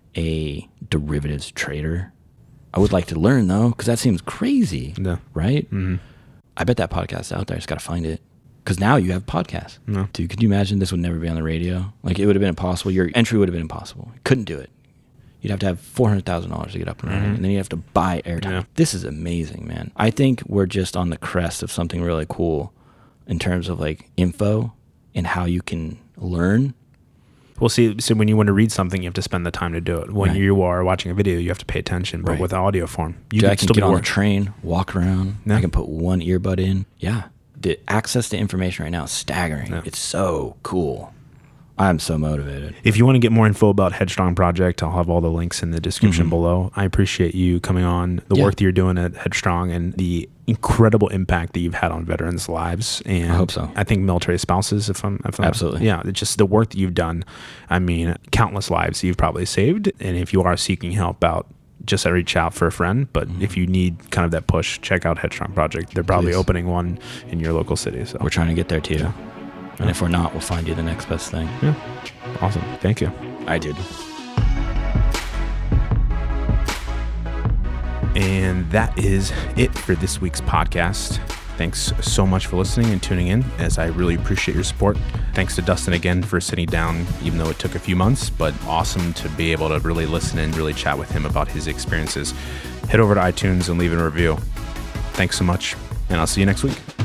a derivatives trader. I would like to learn though, because that seems crazy, right? Mm-hmm. I bet that podcast's out there. Just got to find it. Because now you have podcasts. No. Dude, could you imagine this would never be on the radio? It would have been impossible. Your entry would have been impossible. You couldn't do it. You'd have to have $400,000 to get up and running, and then you'd have to buy airtime. Yeah. This is amazing, man. I think we're just on the crest of something really cool in terms of info and how you can learn. Well, see, so when you want to read something, you have to spend the time to do it. When you are watching a video, you have to pay attention. But with audio form, I can get on a train, walk around. Yeah. I can put one earbud in. Yeah. The access to information right now is staggering. Yeah. It's so cool. I'm so motivated. If you want to get more info about Headstrong Project, I'll have all the links in the description below. I appreciate you coming on, the work that you're doing at Headstrong, and the incredible impact that you've had on veterans' lives. And I hope so. I think military spouses, if I'm absolutely. Yeah, it's just the work that you've done. I mean, countless lives you've probably saved. And if you are seeking help out, just reach out for a friend. But if you need kind of that push, check out Headstrong Project. They're probably opening one in your local city. So we're trying to get there too. Yeah. And if we're not, we'll find you the next best thing. Yeah. Awesome. Thank you. I did. And that is it for this week's podcast. Thanks so much for listening and tuning in, as I really appreciate your support. Thanks to Dustin again for sitting down, even though it took a few months, but awesome to be able to really listen and really chat with him about his experiences. Head over to iTunes and leave a review. Thanks so much, and I'll see you next week.